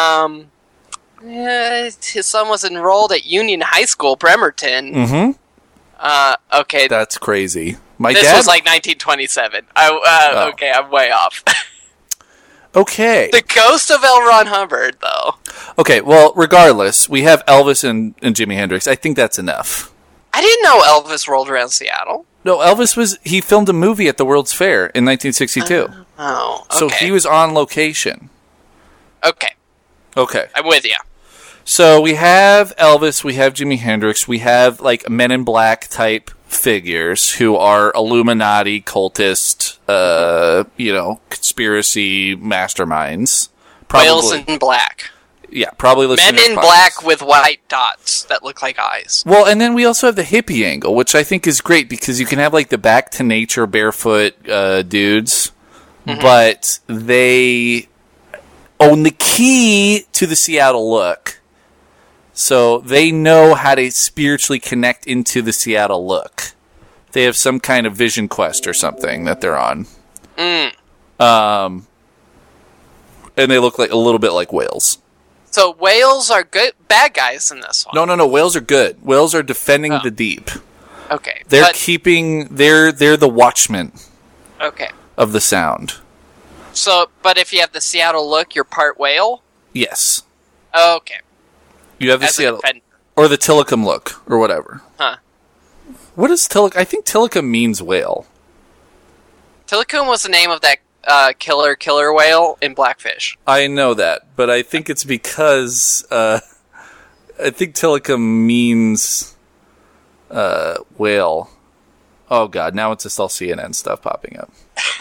his son was enrolled at Union High School, Bremerton. Mm-hmm. Okay. That's crazy. This was like 1927. Okay, I'm way off. Okay. The ghost of L. Ron Hubbard, though. Okay, well, regardless, we have Elvis and Jimi Hendrix. I think that's enough. I didn't know Elvis rolled around Seattle. No, he filmed a movie at the World's Fair in 1962. Oh, okay. So he was on location. Okay. I'm with you. So we have Elvis, we have Jimi Hendrix, we have like Men in Black type figures who are Illuminati, cultist, conspiracy masterminds. Whales in black. Yeah, probably listening Men in black with white dots that look like eyes. Well, and then we also have the hippie angle, which I think is great because you can have like the back to nature barefoot dudes, but they own the key to the Seattle look. So they know how to spiritually connect into the Seattle look. They have some kind of vision quest or something that they're on. And they look like a little bit like whales. So whales are good bad guys in this one. No. Whales are good. Whales are defending the deep. Okay. They're they're the watchmen. Okay. Of the sound. So, but if you have the Seattle look, you're part whale? Yes. Okay. You have the Seattle, Or the Tilikum look, or whatever. Huh. What is Tilikum? I think Tilikum means whale. Tilikum was the name of that killer whale in Blackfish. I know that, but I think it's because I think Tilikum means whale. Oh god, now it's just all CNN stuff popping up.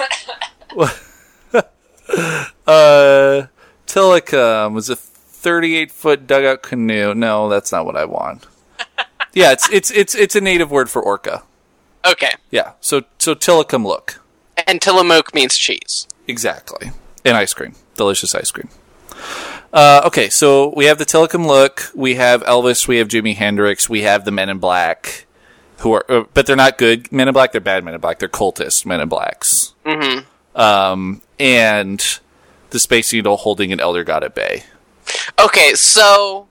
Tilikum was a 38-foot dugout canoe. No, that's not what I want. Yeah, it's a native word for orca. Okay. Yeah, so Tilikum look. And Tillamook means cheese. Exactly. And ice cream. Delicious ice cream. Okay, so we have the Tilikum look, we have Elvis, we have Jimi Hendrix, we have the Men in Black, who are, but they're not good Men in Black, they're bad Men in Black, they're cultist Men in Blacks. Mm-hmm. And the Space Needle holding an Elder God at bay. Okay, so,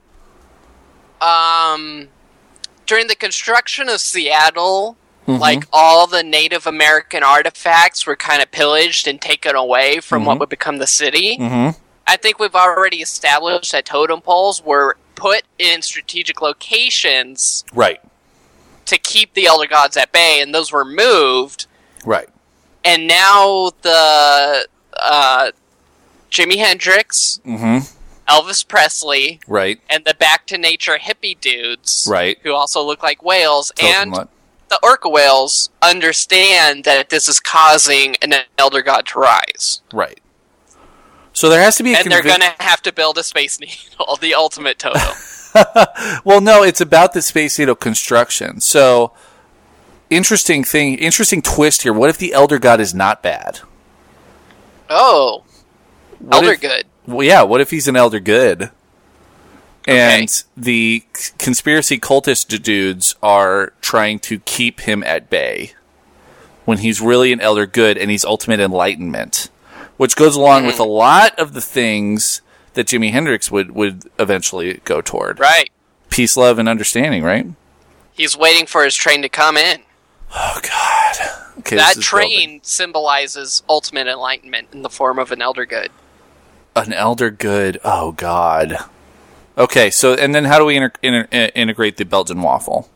during the construction of Seattle, like, all the Native American artifacts were kind of pillaged and taken away from what would become the city. I think we've already established that totem poles were put in strategic locations. Right. To keep the Elder Gods at bay, and those were moved. Right. And now the Jimi Hendrix, Elvis Presley, right, and the Back to Nature hippie dudes, right, who also look like whales, and the orca whales understand that this is causing an Elder God to rise. Right. So there has to be a and they're going to have to build a Space Needle, the ultimate totem. Well, no, it's about the Space Needle construction. So, interesting twist here. What if the Elder God is not bad? Oh. Elder Good. Well, yeah, what if he's an Elder Good? And the conspiracy cultist dudes are trying to keep him at bay when he's really an Elder Good and he's ultimate enlightenment, which goes along with a lot of the things that Jimi Hendrix would eventually go toward. Right. Peace, love, and understanding, right? He's waiting for his train to come in. Oh, God. Okay, that train symbolizes ultimate enlightenment in the form of an Elder Good. An Elder Good. Oh, God. Okay, so, and then how do we integrate the Belgian waffle?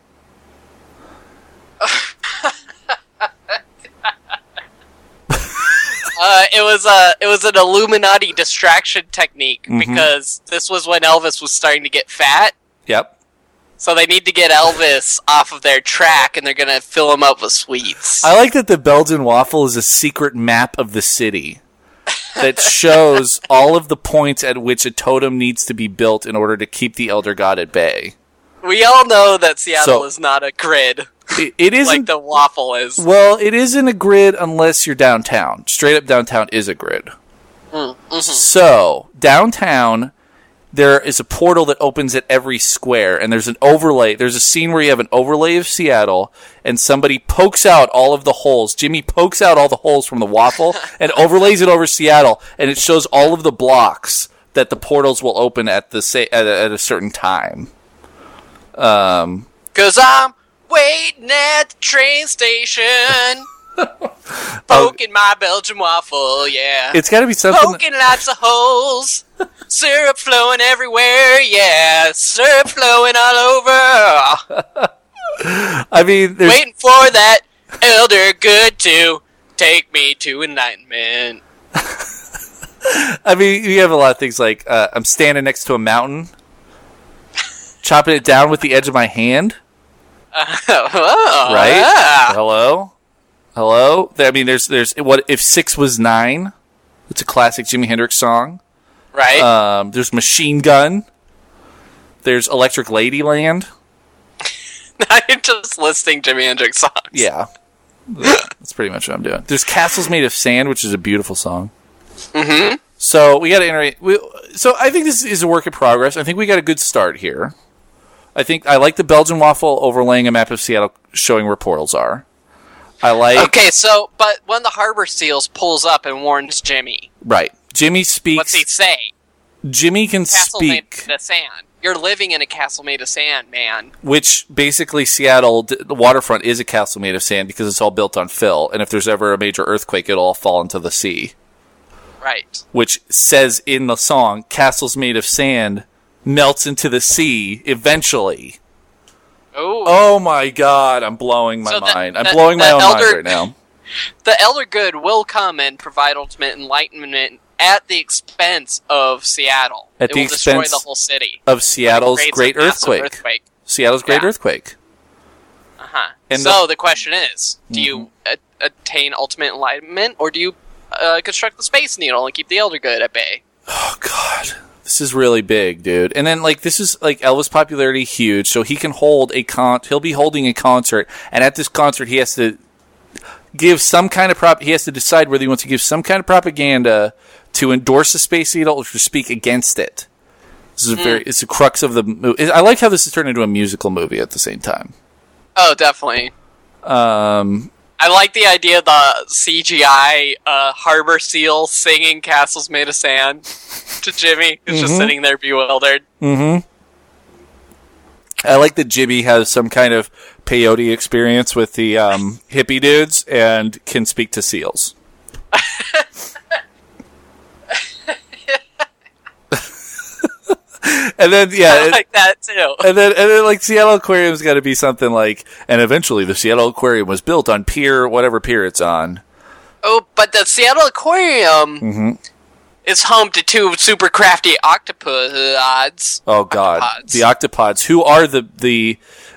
It was an Illuminati distraction technique because this was when Elvis was starting to get fat. Yep. So they need to get Elvis off of their track, and they're going to fill him up with sweets. I like that the Belgian waffle is a secret map of the city that shows all of the points at which a totem needs to be built in order to keep the Elder God at bay. We all know that Seattle is not a grid. It isn't like the waffle is. Well, it isn't a grid unless you're downtown. Straight up downtown is a grid. So, downtown, there is a portal that opens at every square, and there's an overlay. There's a scene where you have an overlay of Seattle, and somebody pokes out all of the holes. Jimmy pokes out all the holes from the waffle and overlays it over Seattle, and it shows all of the blocks that the portals will open at a certain time. 'Cause I'm waiting at the train station, poking my Belgian waffle, yeah. It's got to be something. Poking lots of holes, syrup flowing everywhere, yeah. Syrup flowing all over. I mean, waiting for that Elder Good to take me to enlightenment. I mean, you have a lot of things like I'm standing next to a mountain, chopping it down with the edge of my hand. Right? Yeah. Hello? I mean, there's what if 6 was 9? It's a classic Jimi Hendrix song. Right. There's Machine Gun. There's Electric Ladyland. Now you're just listing Jimi Hendrix songs. Yeah. That's pretty much what I'm doing. There's Castles Made of Sand, which is a beautiful song. Mm-hmm. So we got to iterate. So I think this is a work in progress. I think we got a good start here. I like the Belgian waffle overlaying a map of Seattle showing where portals are. Okay, so, but when the harbor seals pulls up and warns Jimmy. Right. Jimmy speaks. What's he say? Jimmy can castle speak. Made of sand. You're living in a castle made of sand, man. Which, basically, Seattle, the waterfront is a castle made of sand because it's all built on fill. And if there's ever a major earthquake, it'll all fall into the sea. Right. Which says in the song, castles made of sand melts into the sea eventually. Oh my God! I'm blowing my So the- mind. I'm the- blowing my the own elder- mind right now. The Elder Good will come and provide ultimate enlightenment at the expense of Seattle. At it the will destroy expense the whole city. Of Seattle's Creates a great massive earthquake. Seattle's great Yeah. earthquake. Uh-huh. And So the question is, do you attain ultimate enlightenment, or do you construct the Space Needle and keep the Elder Good at bay? Oh God, this is really big, dude. And then this is Elvis' popularity huge, so he can hold he'll be holding a concert, and at this concert he has to give some kind of he has to decide whether he wants to give some kind of propaganda to endorse the Space Needle or to speak against it. This is it's the crux of the movie. I like how this is turned into a musical movie at the same time. Oh, definitely. I like the idea of the CGI harbor seal singing "Castles Made of Sand" to Jimmy, who's just sitting there bewildered. Mm-hmm. I like that Jimmy has some kind of peyote experience with the hippie dudes and can speak to seals. And then, I like that too. And then Seattle Aquarium's got to be something like, and eventually the Seattle Aquarium was built on whatever pier it's on. Oh, but the Seattle Aquarium is home to two super crafty octopods. Oh God, Octopods. the octopods, who are if the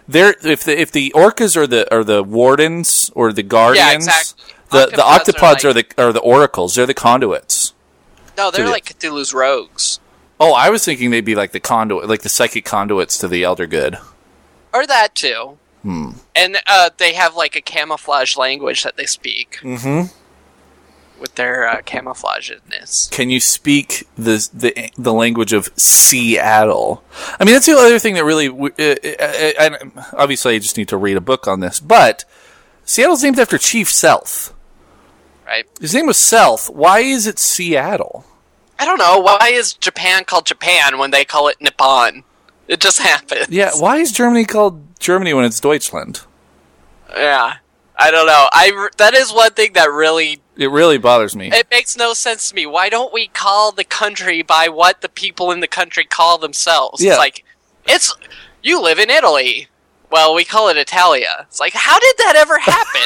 orcas are the wardens or the guardians, Yeah, exactly. the octopods Octopods are the oracles. They're the conduits. No, they're the- like Cthulhu's rogues. Oh, I was thinking they'd be like the conduit, like the psychic conduits to the Elder Good. Or that too. And they have like a camouflage language that they speak. Mm-hmm. With their camouflagedness. Can you speak the language of Seattle? I mean, that's the other thing that really. Obviously, I just need to read a book on this, but Seattle's named after Chief Sealth. Right. His name was Sealth. Why is it Seattle? I don't know. Why is Japan called Japan when they call it Nippon? It just happens. Yeah. Why is Germany called Germany when it's Deutschland? Yeah. I don't know. That is one thing that really... It really bothers me. It makes no sense to me. Why don't we call the country by what the people in the country call themselves? Yeah. It's like, you live in Italy. Well, we call it Italia. It's like, how did that ever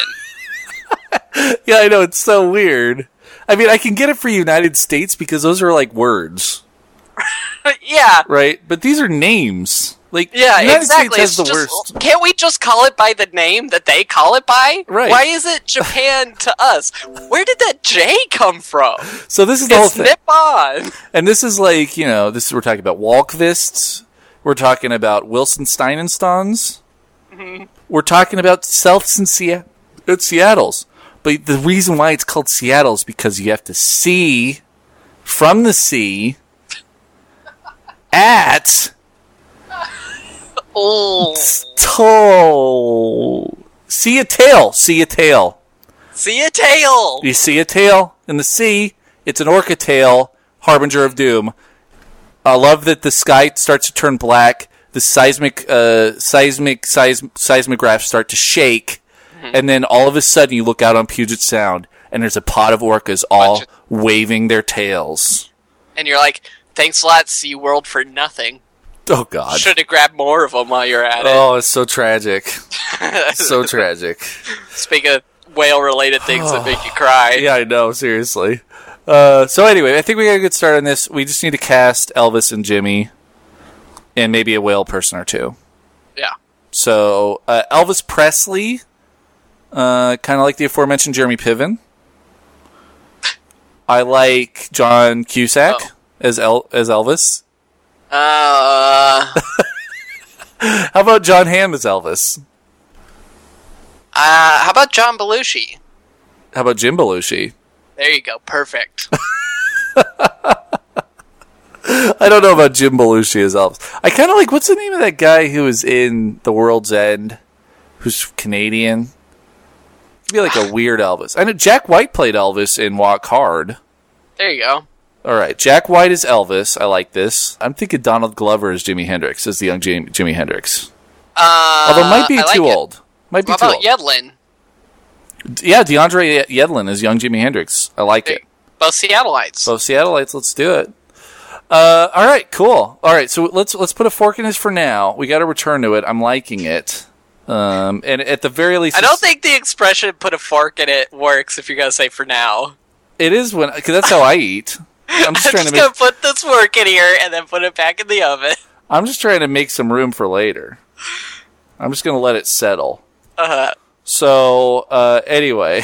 happen? Yeah, I know. It's so weird. I mean, I can get it for United States because those are like words. Yeah. Right? But these are names. Like, Yeah, United exactly. States has It's the just, worst. can't we just call it by the name that they call it by? Right. Why is it Japan to us? Where did that J come from? So this is the whole It's thing. Nippon. And this is like, we're talking about Walkvists. We're talking about Wilson Steinenstons. Mm-hmm. We're talking about Selfs and Seattles. But the reason why it's called Seattle is because you have to see from the sea at Oh. see a tail. See a tail. You see a tail in the sea. It's an orca tail, harbinger of doom. I love that the sky starts to turn black. The seismographs start to shake, and then all of a sudden you look out on Puget Sound, and there's a pod of orcas all waving their tails. And you're like, thanks a lot, SeaWorld, for nothing. Oh God! Should have grabbed more of them while you're at it. Oh, it's so tragic. So tragic. Speaking of whale-related things that make you cry. Yeah, I know. Seriously. So anyway, I think we got a good start on this. We just need to cast Elvis and Jimmy, and maybe a whale person or two. Yeah. So Elvis Presley, kind of like the aforementioned Jeremy Piven. I like John Cusack as Elvis. How How about John Hamm as Elvis? How about John Belushi? How about Jim Belushi? There you go. Perfect. I don't know about Jim Belushi as Elvis. I kind of like, what's the name of that guy who was in The World's End, who's Canadian? It'd be like a weird Elvis. I know Jack White played Elvis in Walk Hard. There you go. All right, Jack White is Elvis. I like this. I'm thinking Donald Glover as Jimi Hendrix, as the young Jimi Hendrix. Although it might be too old. Might be What too about old. Yedlin? Yeah, DeAndre Yedlin is young Jimi Hendrix. I like it. Both Seattleites. So Seattleites, let's do it. All right, cool. All right, so let's put a fork in this for now. We got to return to it. I'm liking it. And at the very least, I don't think the expression "put a fork in it" works if you're gonna say "for now." it is because that's how I eat. I'm just trying to gonna put this fork in here and then put it back in the oven. I'm just trying to make some room for later. I'm just gonna let it settle. So anyway,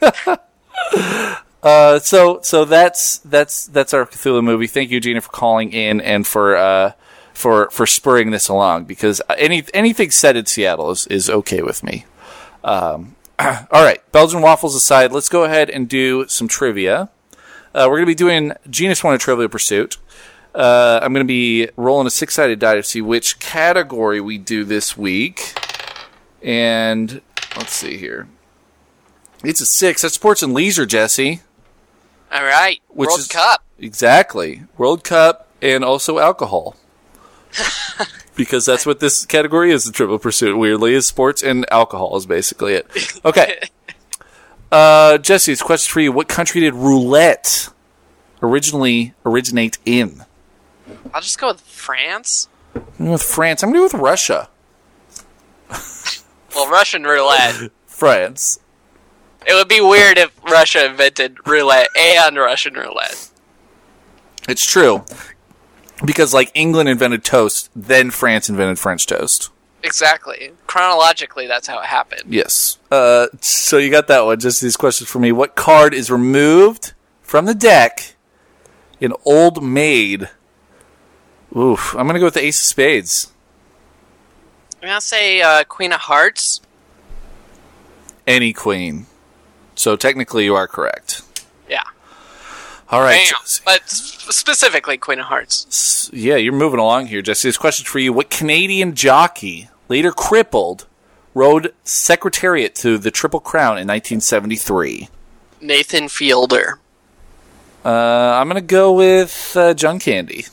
so that's our Cthulhu movie. Thank you, Gina, for calling in and for spurring this along, because anything set in Seattle is okay with me. All right, Belgian waffles aside, let's go ahead and do some trivia. We're going to be doing Genus 1 of Trivial Pursuit. I'm going to be rolling a 6-sided die to see which category we do this week. And let's see here. It's a 6. That's sports and leisure, Jesse. All right. World Cup. Exactly. World Cup and also alcohol. Because that's what this category is, the Trivial Pursuit, weirdly, is sports and alcohol is basically it. Okay. Jesse, it's a question for you. What country did roulette originate in? I'll just go with France. I'm going with France. I'm going to go with Russia. Well, Russian roulette. France. It would be weird if Russia invented roulette and Russian roulette. It's true. Because, like, England invented toast, then France invented French toast. Exactly. Chronologically, that's how it happened. Yes. So you got that one. Just these questions for me. What card is removed from the deck in Old Maid? Oof. I'm going to go with the Ace of Spades. I'm going to say Queen of Hearts. Any queen. So technically you are correct. Yeah. All right. Bam. But specifically Queen of Hearts. Yeah, you're moving along here, Jesse. This question's for you. What Canadian jockey, later crippled, rode Secretariat to the Triple Crown in 1973? Nathan Fielder. I'm going to go with John Candy.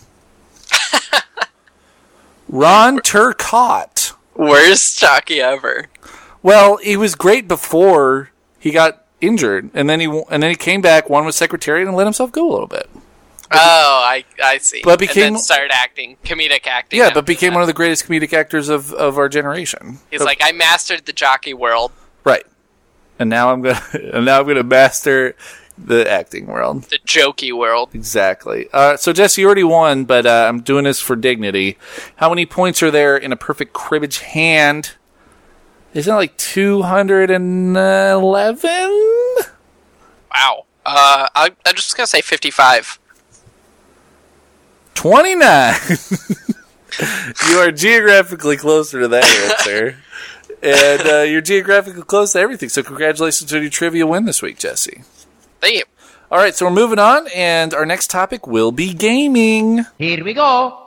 Ron Turcotte. Worst jockey ever. Well, he was great before he got injured, and then he came back, won with Secretariat, and let himself go a little bit. I see. But became, and then started acting, comedic acting. Yeah, but became one of the greatest comedic actors of our generation. He's like, I mastered the jockey world. Right. And now I'm gonna master the acting world. The jokey world. Exactly. So Jesse, you already won, but I'm doing this for dignity. How many points are there in a perfect cribbage hand? Isn't it like 211? Wow. I'm just going to say 55. 29. You are geographically closer to that answer. And you're geographically close to everything. So congratulations on your trivia win this week, Jesse. Thank you. All right, so we're moving on, and our next topic will be gaming. Here we go.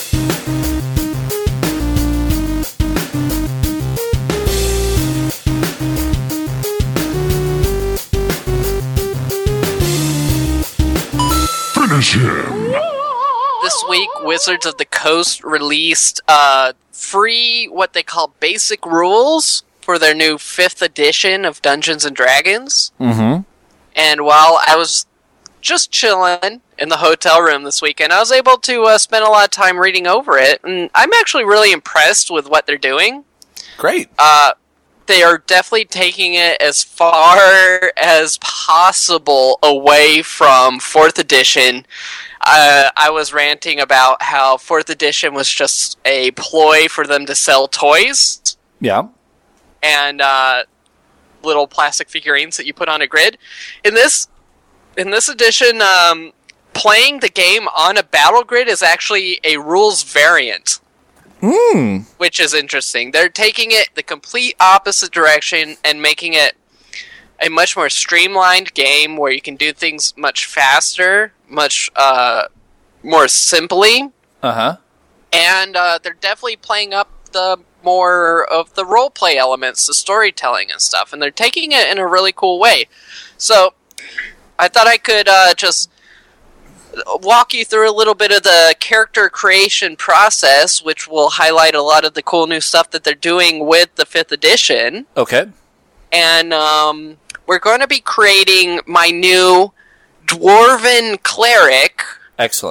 Finish him. This week, Wizards of the Coast released free, what they call basic rules for their new 5th edition of Dungeons & Dragons. Mm-hmm. And while I was just chilling in the hotel room this weekend, I was able to spend a lot of time reading over it. And I'm actually really impressed with what they're doing. Great. They are definitely taking it as far as possible away from 4th edition. I was ranting about how 4th edition was just a ploy for them to sell toys. Yeah. And little plastic figurines that you put on a grid. In this edition, playing the game on a battle grid is actually a rules variant. Which is interesting. They're taking it the complete opposite direction and making it a much more streamlined game where you can do things much faster, much more simply. Uh-huh. And they're definitely playing up the more of the roleplay elements, the storytelling and stuff, and they're taking it in a really cool way. So, I thought I could just walk you through a little bit of the character creation process, which will highlight a lot of the cool new stuff that they're doing with the 5th edition. Okay. And we're going to be creating my new Dwarven Cleric. Excellent.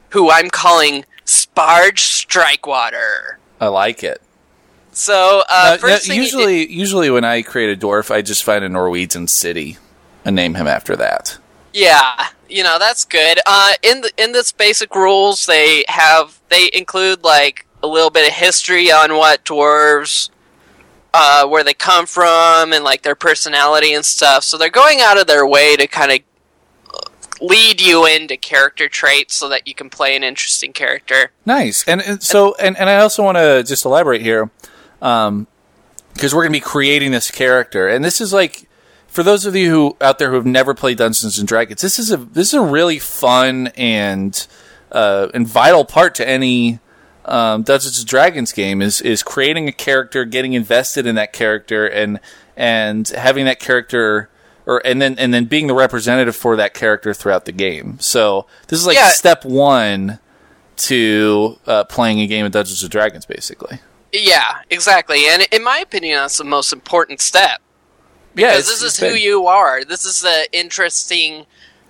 who I'm calling Sparge Strikewater. I like it. So, first thing usually when I create a dwarf, I just find a Norwegian city and name him after that. Yeah, that's good. In this basic rules, they include like a little bit of history on what dwarves, where they come from, and like their personality and stuff. So they're going out of their way to kind of lead you into character traits so that you can play an interesting character. Nice. And I also want to just elaborate here, because we're going to be creating this character, and this is like, for those of you out there who have never played Dungeons and Dragons, this is a really fun and vital part to any Dungeons and Dragons game is creating a character, getting invested in that character, and having that character, and then being the representative for that character throughout the game. So this is like step one to playing a game of Dungeons and Dragons, basically. Yeah, exactly. And in my opinion, that's the most important step. Because this is who you are. This is an interesting,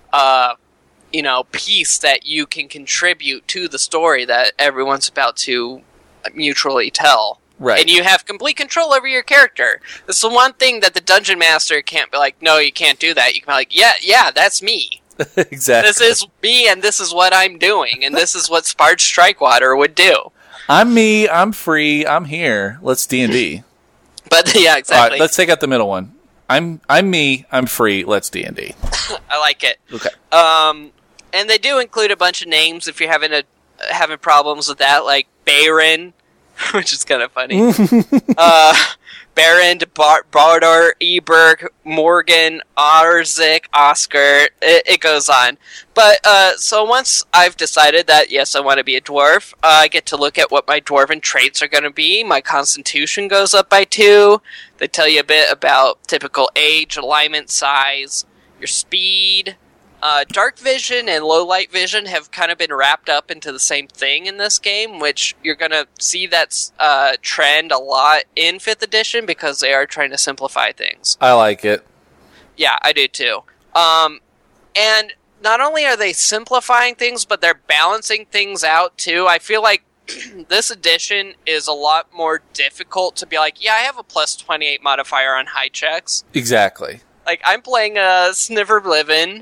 piece that you can contribute to the story that everyone's about to mutually tell. Right. And you have complete control over your character. That's the one thing that the Dungeon Master can't be like, no, you can't do that. You can be like, yeah, that's me. Exactly. This is me, and this is what I'm doing, and this is what Sparge Strikewater would do. I'm me, I'm free, I'm here. Let's D&D. But yeah, exactly. All right, let's take out the middle one. I'm me, I'm free, let's D&D. I like it. Okay. And they do include a bunch of names if you're having problems with that, like Baron, which is kind of funny. Baron, Bardar, Eberg, Morgan, Arzik, Oscar, it goes on. But, so once I've decided that, yes, I want to be a dwarf, I get to look at what my dwarven traits are going to be. My constitution goes up by 2. They tell you a bit about typical age, alignment, size, your speed. Dark vision and low light vision have kind of been wrapped up into the same thing in this game, which you're going to see that trend a lot in 5th edition because they are trying to simplify things. I like it. Yeah, I do too. And not only are they simplifying things, but they're balancing things out too. I feel like this edition is a lot more difficult to be like, yeah, I have a plus 28 modifier on high checks. Exactly. Like, I'm playing a Sniverblivin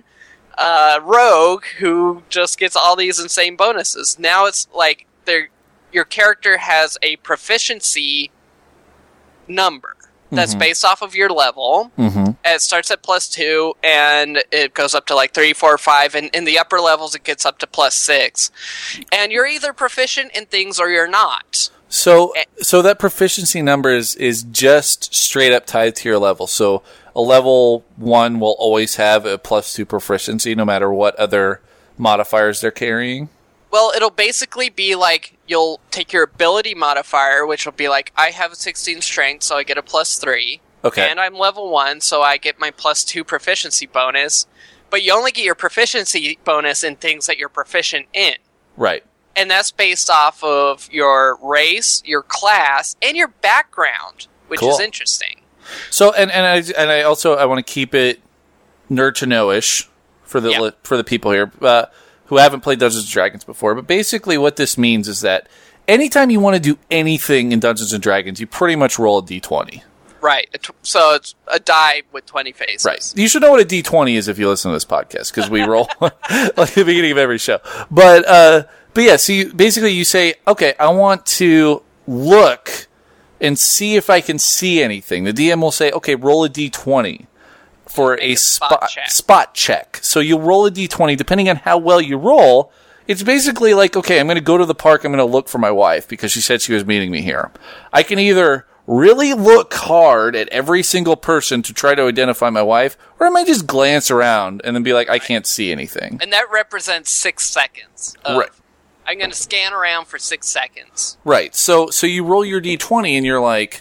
rogue who just gets all these insane bonuses. Now it's like your character has a proficiency number that's based off of your level. Mm-hmm. It starts at +2 and it goes up to like 3, 4, 5, and in the upper levels it gets up to +6. And you're either proficient in things or you're not. So that proficiency number is just straight up tied to your level. So a level 1 will always have a +2 proficiency no matter what other modifiers they're carrying? Well, it'll basically be like you'll take your ability modifier, which will be like, I have a 16 strength, so I get a +3. Okay. And I'm level 1, so I get my +2 proficiency bonus. But you only get your proficiency bonus in things that you're proficient in. Right. And that's based off of your race, your class, and your background, which is interesting. So, and I also want to keep it nerd to know-ish for the people here who haven't played Dungeons & Dragons before. But basically what this means is that anytime you want to do anything in Dungeons & Dragons, you pretty much roll a d20. Right. So it's a die with 20 faces. Right. You should know what a d20 is if you listen to this podcast, because we roll like the beginning of every show. But yeah, so you say, okay, I want to look and see if I can see anything. The DM will say, okay, roll a d20 for a spot check. So you roll a d20, depending on how well you roll. It's basically like, okay, I'm going to go to the park, I'm going to look for my wife because she said she was meeting me here. I can either really look hard at every single person to try to identify my wife, or I might just glance around and then be like, I can't see anything. And that represents 6 seconds. Right. I'm going to scan around for 6 seconds. Right. So you roll your d20 and you're like,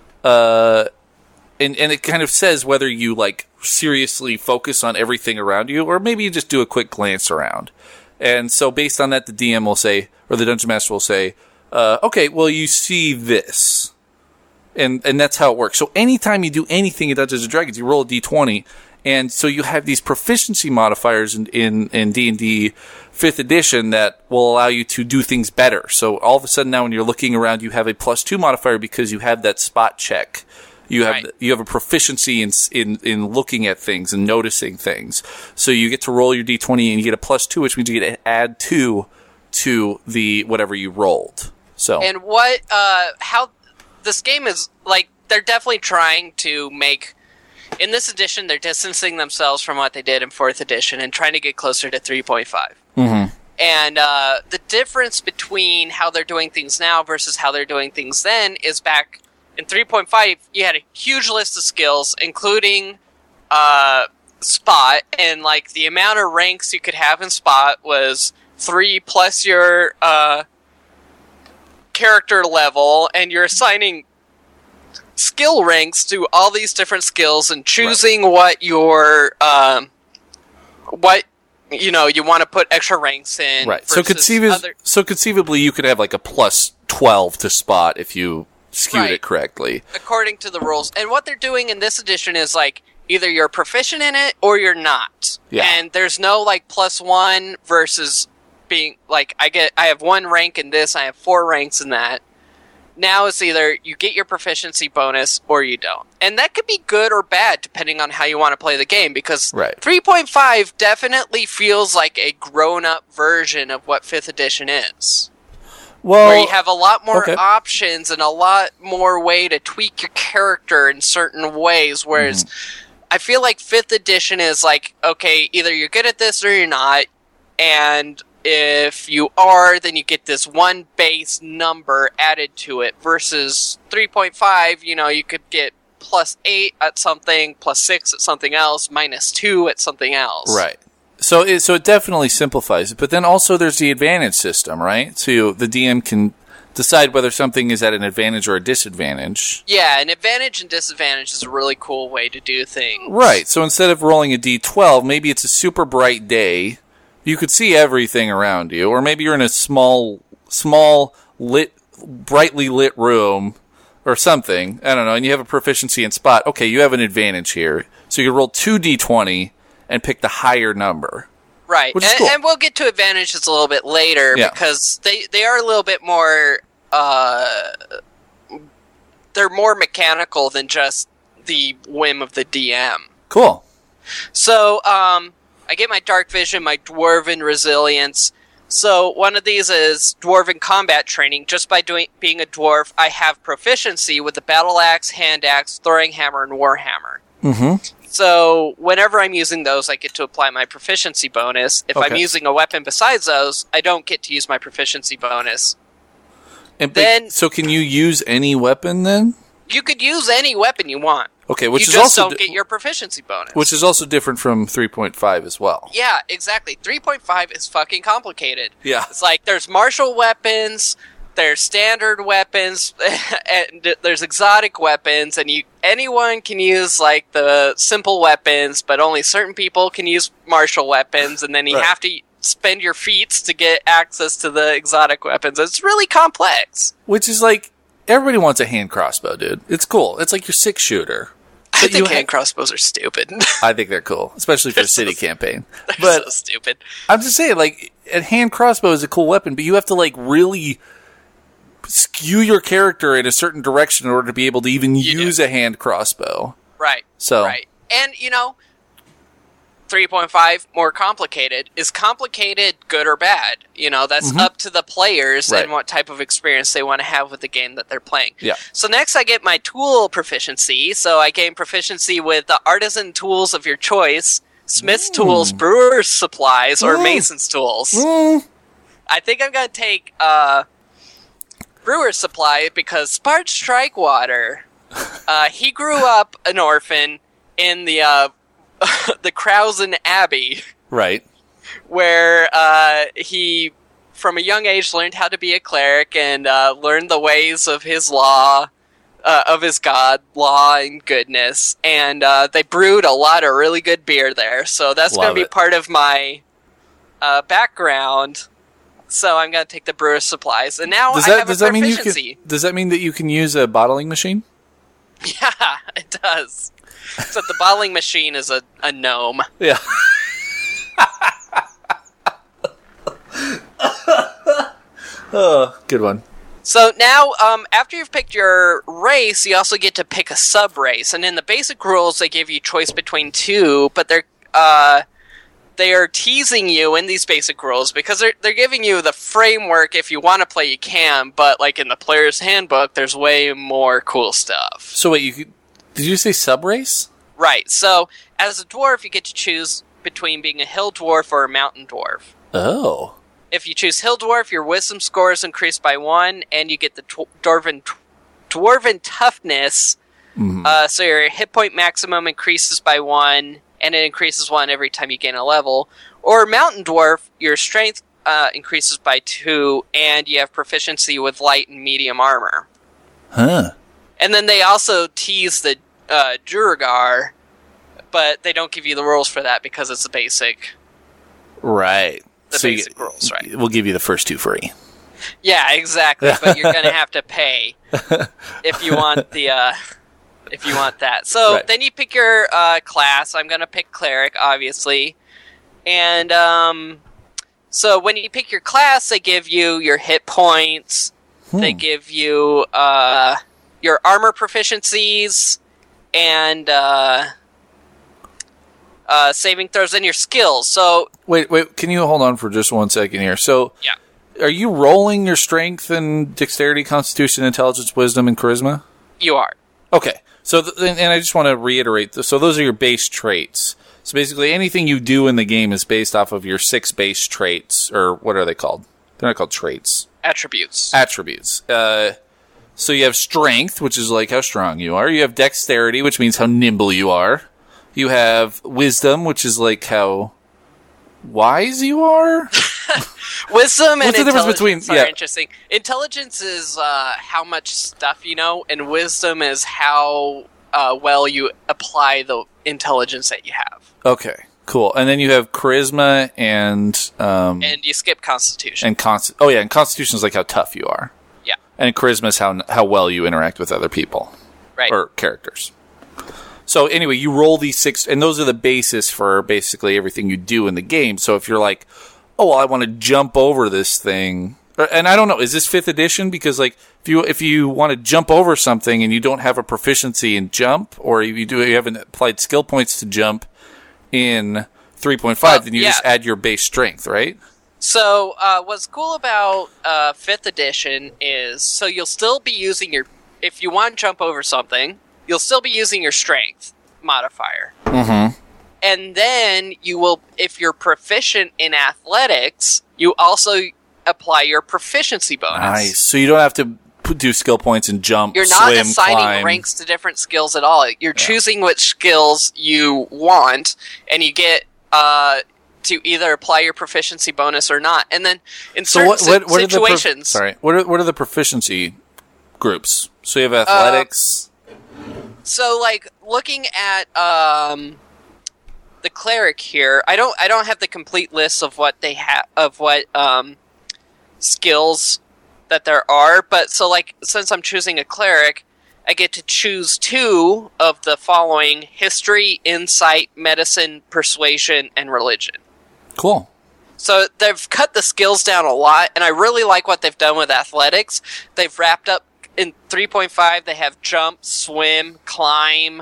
and it kind of says whether you like seriously focus on everything around you, or maybe you just do a quick glance around. And so based on that, the DM will say, or the Dungeon Master will say, okay, well, you see this. And that's how it works. So anytime you do anything in Dungeons & Dragons, you roll a d20, And so you have these proficiency modifiers in D&D 5th edition that will allow you to do things better. So all of a sudden now when you're looking around, you have a +2 modifier because you have that spot check. You have a proficiency in looking at things and noticing things. So you get to roll your D20 and you get a +2, which means you get to add 2 to the whatever you rolled. So and how this game is like, they're definitely trying to make, in this edition, they're distancing themselves from what they did in 4th edition and trying to get closer to 3.5. Mm-hmm. And the difference between how they're doing things now versus how they're doing things then is back in 3.5, you had a huge list of skills, including Spot, and like the amount of ranks you could have in Spot was 3 plus your character level, and you're assigning skill ranks to all these different skills and choosing what your you want to put extra ranks in. Right. So conceivably you could have like a +12 to Spot if you skewed it correctly. According to the rules. And what they're doing in this edition is like either you're proficient in it or you're not. Yeah. And there's no like +1 versus being like I have 1 rank in this, I have 4 ranks in that. Now it's either you get your proficiency bonus or you don't. And that could be good or bad depending on how you want to play the game, because 3.5 definitely feels like a grown-up version of what 5th edition is. Well, where you have a lot more options and a lot more way to tweak your character in certain ways, whereas I feel like 5th edition is like, okay, either you're good at this or you're not, and if you are, then you get this one base number added to it, versus 3.5, you could get +8 at something, +6 at something else, -2 at something else. Right. So it definitely simplifies it, but then also there's the advantage system, right? So the DM can decide whether something is at an advantage or a disadvantage. Yeah, an advantage and disadvantage is a really cool way to do things. Right. So instead of rolling a D12, maybe it's a super bright day. You could see everything around you, or maybe you're in a small brightly lit room or something. I don't know, and you have a proficiency in Spot. Okay, you have an advantage here. So you can roll 2 D20 and pick the higher number. Right, which is cool. And we'll get to advantages a little bit later, because they are a little bit more, they're more mechanical than just the whim of the DM. Cool. So, I get my Dark Vision, my Dwarven Resilience. So one of these is Dwarven Combat Training. Just by being a dwarf, I have proficiency with the Battle Axe, Hand Axe, Throwing Hammer, and Warhammer. Mm-hmm. So whenever I'm using those, I get to apply my proficiency bonus. If I'm using a weapon besides those, I don't get to use my proficiency bonus. So can you use any weapon then? You could use any weapon you want. Okay, which you is just also don't get your proficiency bonus. Which is also different from 3.5 as well. Yeah, exactly. 3.5 is fucking complicated. Yeah. It's like there's martial weapons, there's standard weapons, and there's exotic weapons, and anyone can use like the simple weapons, but only certain people can use martial weapons, and then you have to spend your feats to get access to the exotic weapons. It's really complex. Which is like, everybody wants a hand crossbow, dude. It's cool. It's like your 6-shooter. I think hand crossbows are stupid. I think they're cool, especially for the city campaign. They're so stupid. I'm just saying, like, a hand crossbow is a cool weapon, but you have to, like, really skew your character in a certain direction in order to be able to even use a hand crossbow. Right. So. Right. And, 3.5, more complicated. Is complicated good or bad? That's up to the players and what type of experience they want to have with the game that they're playing. Yeah. So next I get my tool proficiency. So I gain proficiency with the artisan tools of your choice, smith's tools, brewer's supplies, or mason's tools. I think I'm going to take brewer's supply because Spart Strikewater, he grew up an orphan in the Krausen Abbey. Right. Where he, from a young age, learned how to be a cleric and learned the ways of his law, of his god, law and goodness. And they brewed a lot of really good beer there. So that's going to be part of my background. So I'm going to take the brewer's supplies. And now I have a proficiency. Does that mean that you can use a bottling machine? Yeah, it does. Except the bottling machine is a gnome. Yeah. Oh, good one. So now, after you've picked your race, you also get to pick a sub-race. And in the basic rules, they give you choice between two, but they are teasing you in these basic rules because they're giving you the framework. If you want to play, you can, but like in the player's handbook, there's way more cool stuff. So wait, did you say sub-race? Right, so as a dwarf, you get to choose between being a hill dwarf or a mountain dwarf. Oh. If you choose Hill Dwarf, your wisdom score is increased by 1, and you get the dwarven toughness. Mm-hmm. So your hit point maximum increases by 1, and it increases 1 every time you gain a level. Or Mountain Dwarf, your strength increases by 2, and you have proficiency with light and medium armor. Huh. And then they also tease the Duergar, but they don't give you the rules for that because it's a basic. Right. The so basic rules, right? We'll give you the first 2 free. Yeah, exactly. But you're going to have to pay if you want that. So right. Then you pick your class. I'm going to pick cleric, obviously. And so when you pick your class, they give you your hit points. They give you your armor proficiencies and saving throws and your skills. So wait, can you hold on for just 1 second here? So, yeah. Are you rolling your strength and dexterity, constitution, intelligence, wisdom, and charisma? You are. Okay. So, and I just want to reiterate, so those are your base traits. So basically anything you do in the game is based off of your 6 base traits, or what are they called? They're not called traits. Attributes. So you have strength, which is like how strong you are. You have dexterity, which means how nimble you are. You have wisdom, which is like how wise you are. Wisdom and intelligence are yeah. interesting. Intelligence is how much stuff you know, and wisdom is how well you apply the intelligence that you have. Okay, cool. And then you have charisma and you skip constitution. And constitution is like how tough you are. Yeah. And charisma is how well you interact with other people. Right. Or characters. So anyway, you roll these 6, and those are the basis for basically everything you do in the game. So if you're like, oh, well, I want to jump over this thing, and I don't know, is this 5th edition? Because like, if you want to jump over something and you don't have a proficiency in jump, or you haven't applied skill points to jump in 3.5, then you just add your base strength, right? So what's cool about 5th edition is, so you'll still be using if you want to jump over something, you'll still be using your strength modifier. Mm-hmm. And then you will, if you're proficient in athletics, you also apply your proficiency bonus. Nice. So you don't have to do skill points and jump, You're not swim, assigning climb. ranks to different skills at all. You're choosing which skills you want, and you get to either apply your proficiency bonus or not. And then in certain situations... What are the proficiency groups? So you have athletics... So, like, looking at the cleric here, I don't have the complete list of what they have skills that there are. But so, like, since I'm choosing a cleric, I get to choose 2 of the following: history, insight, medicine, persuasion, and religion. Cool. So they've cut the skills down a lot, and I really like what they've done with athletics. They've wrapped up. In 3.5, they have jump, swim, climb,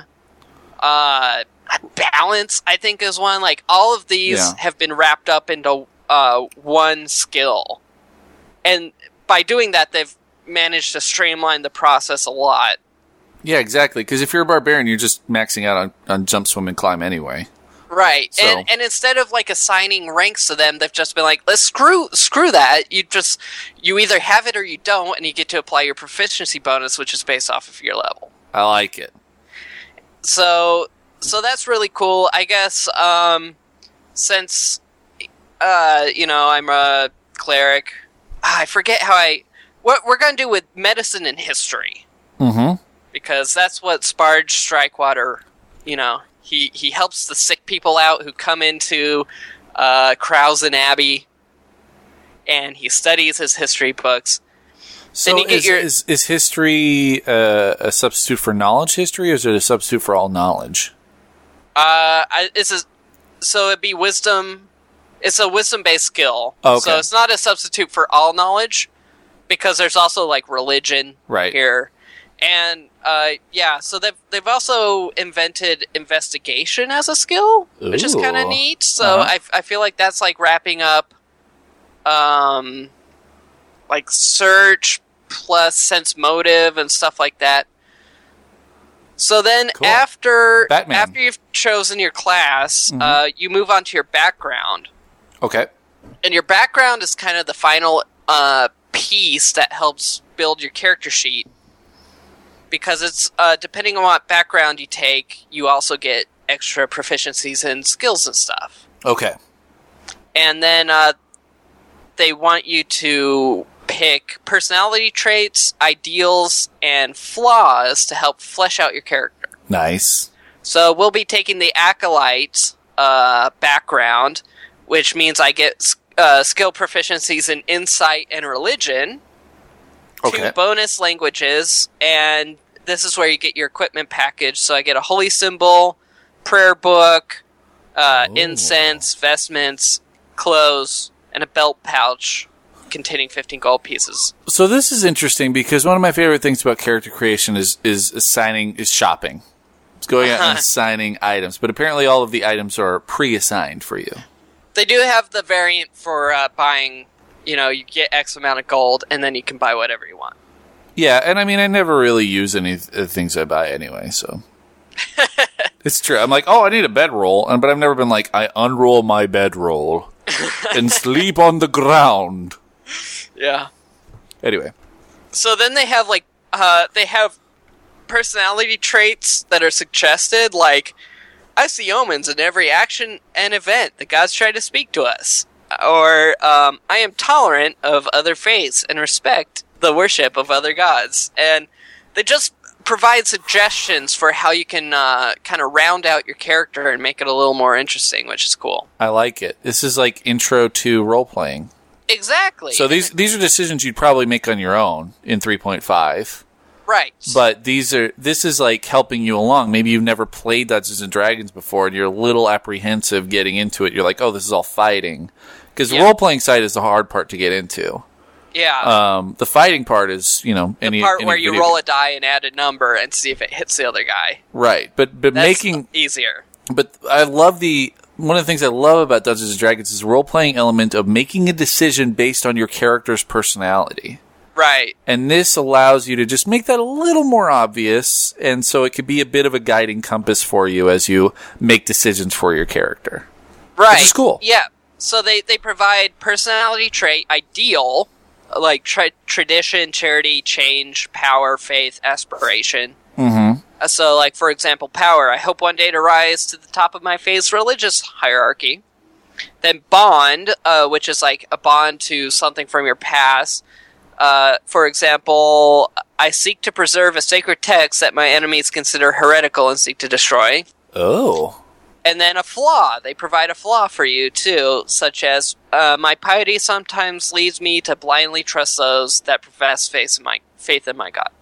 balance, I think is one. Like, all of these have been wrapped up into one skill. And by doing that, they've managed to streamline the process a lot. Yeah, exactly. Because if you're a barbarian, you're just maxing out on jump, swim, and climb anyway. Right. So. And instead of like assigning ranks to them, they've just been like, let's screw that. You either have it or you don't, and you get to apply your proficiency bonus, which is based off of your level. I like it. So that's really cool. I guess since I'm a cleric, I forget what we're going to do with medicine and history. Mm-hmm. Because that's what Sparge Strikewater, He helps the sick people out who come into Krausen Abbey, and he studies his history books. So is history a substitute for knowledge history, or is it a substitute for all knowledge? So it'd be wisdom. It's a wisdom-based skill. Oh, okay. So it's not a substitute for all knowledge, because there's also like religion here. And so they've also invented investigation as a skill, which is kind of neat. So I feel like that's like wrapping up like search plus sense motive and stuff like that. So then after you've chosen your class, you move on to your background. Okay. And your background is kind of the final piece that helps build your character sheet. Because it's depending on what background you take, you also get extra proficiencies in skills and stuff. Okay. And then they want you to pick personality traits, ideals, and flaws to help flesh out your character. Nice. So we'll be taking the Acolyte background, which means I get skill proficiencies in insight and religion. Okay. 2 bonus languages, and this is where you get your equipment package. So I get a holy symbol, prayer book, incense, vestments, clothes, and a belt pouch containing 15 gold pieces. So this is interesting because one of my favorite things about character creation is shopping. It's going out and assigning items, but apparently all of the items are pre-assigned for you. They do have the variant for buying. You get X amount of gold, and then you can buy whatever you want. Yeah, and I mean, I never really use any of the things I buy anyway, so... It's true. I'm like, I need a bedroll, but I've never been like, I unroll my bedroll and sleep on the ground. Yeah. Anyway. So then they have, they have personality traits that are suggested, like, I see omens in every action and event. The gods try to speak to us. Or, I am tolerant of other faiths and respect the worship of other gods. And they just provide suggestions for how you can kind of round out your character and make it a little more interesting, which is cool. I like it. This is like intro to role-playing. Exactly. So these are decisions you'd probably make on your own in 3.5. Right. But this is like helping you along. Maybe you've never played Dungeons and Dragons before and you're a little apprehensive getting into it. You're like, this is all fighting. Because the role-playing side is the hard part to get into. Yeah. The fighting part is, the part where you roll a die and add a number and see if it hits the other guy. Right. But that's making easier. But I love one of the things I love about Dungeons and Dragons is the role-playing element of making a decision based on your character's personality. Right. And this allows you to just make that a little more obvious, and so it could be a bit of a guiding compass for you as you make decisions for your character. Right. Which is cool. Yeah. So they provide personality trait, ideal, like tradition, charity, change, power, faith, aspiration. Mm-hmm. So, like, for example, power. I hope one day to rise to the top of my faith's religious hierarchy. Then bond, which is like a bond to something from your past. For example, I seek to preserve a sacred text that my enemies consider heretical and seek to destroy. Oh. And then a flaw. They provide a flaw for you, too, such as, my piety sometimes leads me to blindly trust those that profess faith in my God.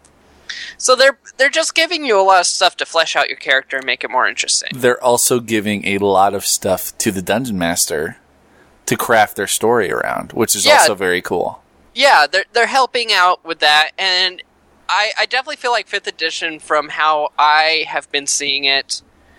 So they're just giving you a lot of stuff to flesh out your character and make it more interesting. They're also giving a lot of stuff to the Dungeon Master to craft their story around, which is also very cool. Yeah, they're helping out with that, and I definitely feel like 5th edition, from how I have been seeing it,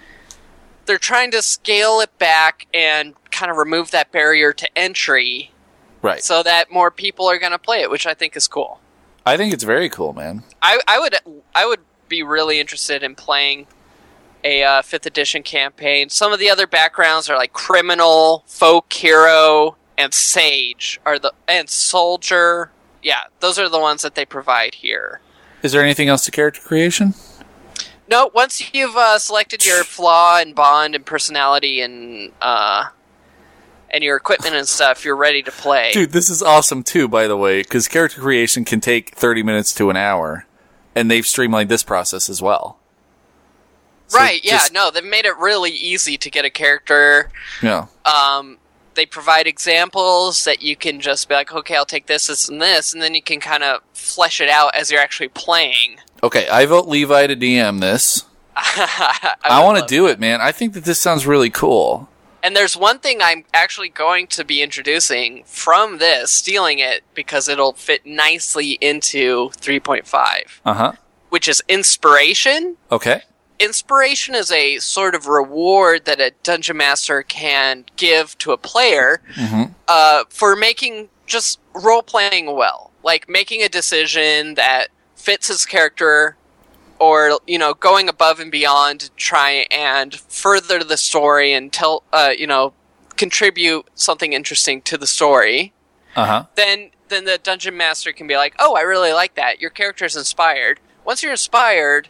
they're trying to scale it back and kind of remove that barrier to entry, right? So that more people are going to play it, which I think is cool. I think it's very cool, man. I would be really interested in playing a 5th edition campaign. Some of the other backgrounds are like criminal, folk hero, and sage and soldier. Yeah, those are the ones that they provide here. Is there anything else to character creation? No, once you've selected your flaw and bond and personality and your equipment and stuff, you're ready to play. Dude, this is awesome too, by the way, because character creation can take 30 minutes to an hour, and they've streamlined this process as well. So right, yeah, they've made it really easy to get a character. Yeah. They provide examples that you can just be like, okay, I'll take this, and then you can kind of flesh it out as you're actually playing. Okay, I vote Levi to DM this. I want to do it, man. I think that this sounds really cool. And there's one thing I'm actually going to be introducing from this, stealing it, because it'll fit nicely into 3.5. Which is inspiration. Okay. Inspiration is a sort of reward that a Dungeon Master can give to a player for making just role-playing well. Like making a decision that fits his character, or, you know, going above and beyond to try and further the story and tell, contribute something interesting to the story. Then the Dungeon Master can be like, oh, I really like that. Your character's inspired. Once you're inspired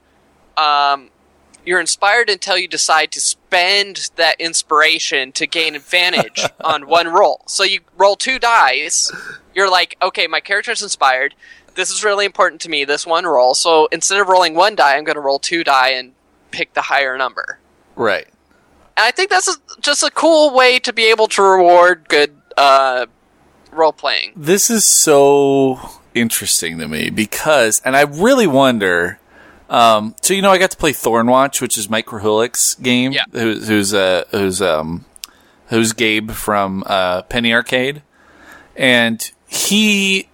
until you decide to spend that inspiration to gain advantage on one roll. So you roll 2 dice. You're like, okay, my character's inspired. This is really important to me, this one roll. So instead of rolling 1 die, I'm going to roll 2 die and pick the higher number. Right. And I think that's just a cool way to be able to reward good role-playing. This is so interesting to me because, and I really wonder, so, you know, I got to play Thornwatch, which is Mike Krahulik's game, who's Gabe from Penny Arcade. And he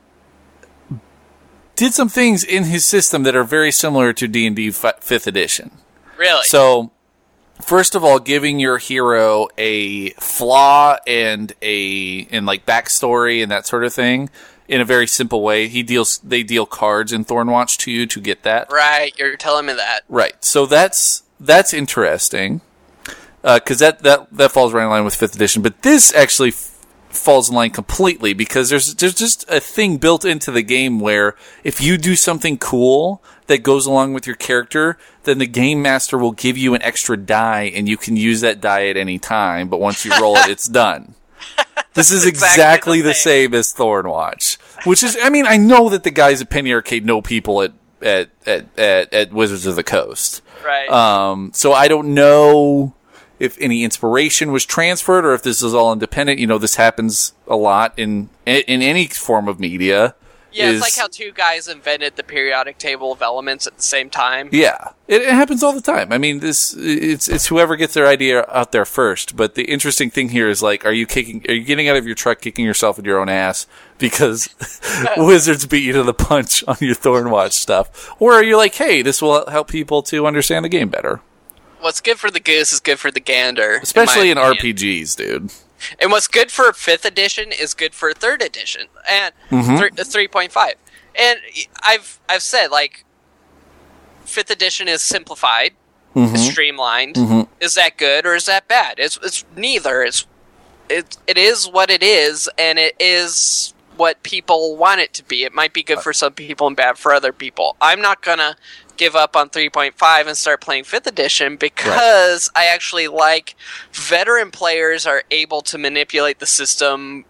did some things in his system that are very similar to D&D 5th edition. Really? So, first of all, giving your hero a flaw and like backstory and that sort of thing in a very simple way. They deal cards in Thornwatch to you to get that. Right, you're telling me that. Right. So that's interesting. Because that falls right in line with 5th edition. But this actually falls in line completely because there's just a thing built into the game where if you do something cool that goes along with your character, then the game master will give you an extra die and you can use that die at any time, but once you roll it, it's done. This is exactly the same as Thornwatch, which is, I mean, I know that the guys at Penny Arcade know people at Wizards of the Coast. Right. So I don't know if any inspiration was transferred or if this is all independent. You know, this happens a lot in any form of media. Yeah, it's like how 2 guys invented the periodic table of elements at the same time. Yeah, it happens all the time. I mean, it's whoever gets their idea out there first. But the interesting thing here is, like, are you getting out of your truck, kicking yourself in your own ass because Wizards beat you to the punch on your Thornwatch stuff, or are you like, hey, this will help people to understand the game better? What's good for the goose is good for the gander. Especially in RPGs, dude. And what's good for 5th edition is good for 3rd edition and 3.5. And I've said, like, 5th edition is simplified, is streamlined. Is that good or is that bad? It's neither. It is what it is, and it is what people want it to be. It might be good for some people and bad for other people. I'm not gonna give up on 3.5 and start playing 5th edition because I actually like veteran players are able to manipulate the system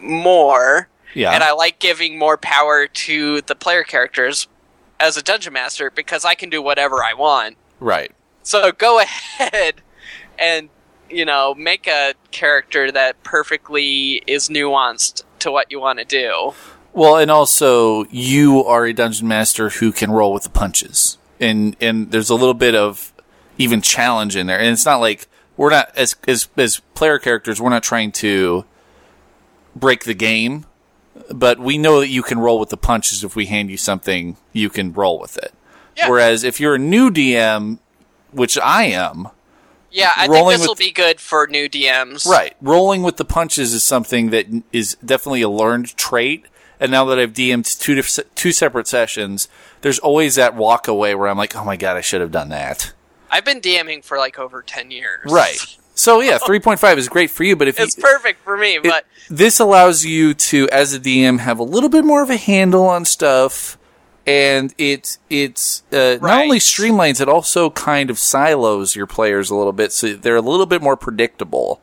more. Yeah. And I like giving more power to the player characters as a dungeon master because I can do whatever I want. Right. So go ahead and, you know, make a character that perfectly is nuanced to what you want to do. Well, and also you are a dungeon master who can roll with the punches. And there's a little bit of even challenge in there. And it's not like we're not, as player characters, we're not trying to break the game, but we know that you can roll with the punches. If we hand you something, you can roll with it. Yeah. Whereas if you're a new DM, which I am. Yeah, I think this will be good for new DMs. Right. Rolling with the punches is something that is definitely a learned trait. And now that I've DM'd two separate sessions, there's always that walk away where I'm like, oh my god, I should have done that. I've been DMing for like over 10 years. Right. So yeah, 3.5 is great for you, but it's perfect for me. But this allows you to, as a DM, have a little bit more of a handle on stuff, and it's not only streamlines, it also kind of silos your players a little bit, so they're a little bit more predictable.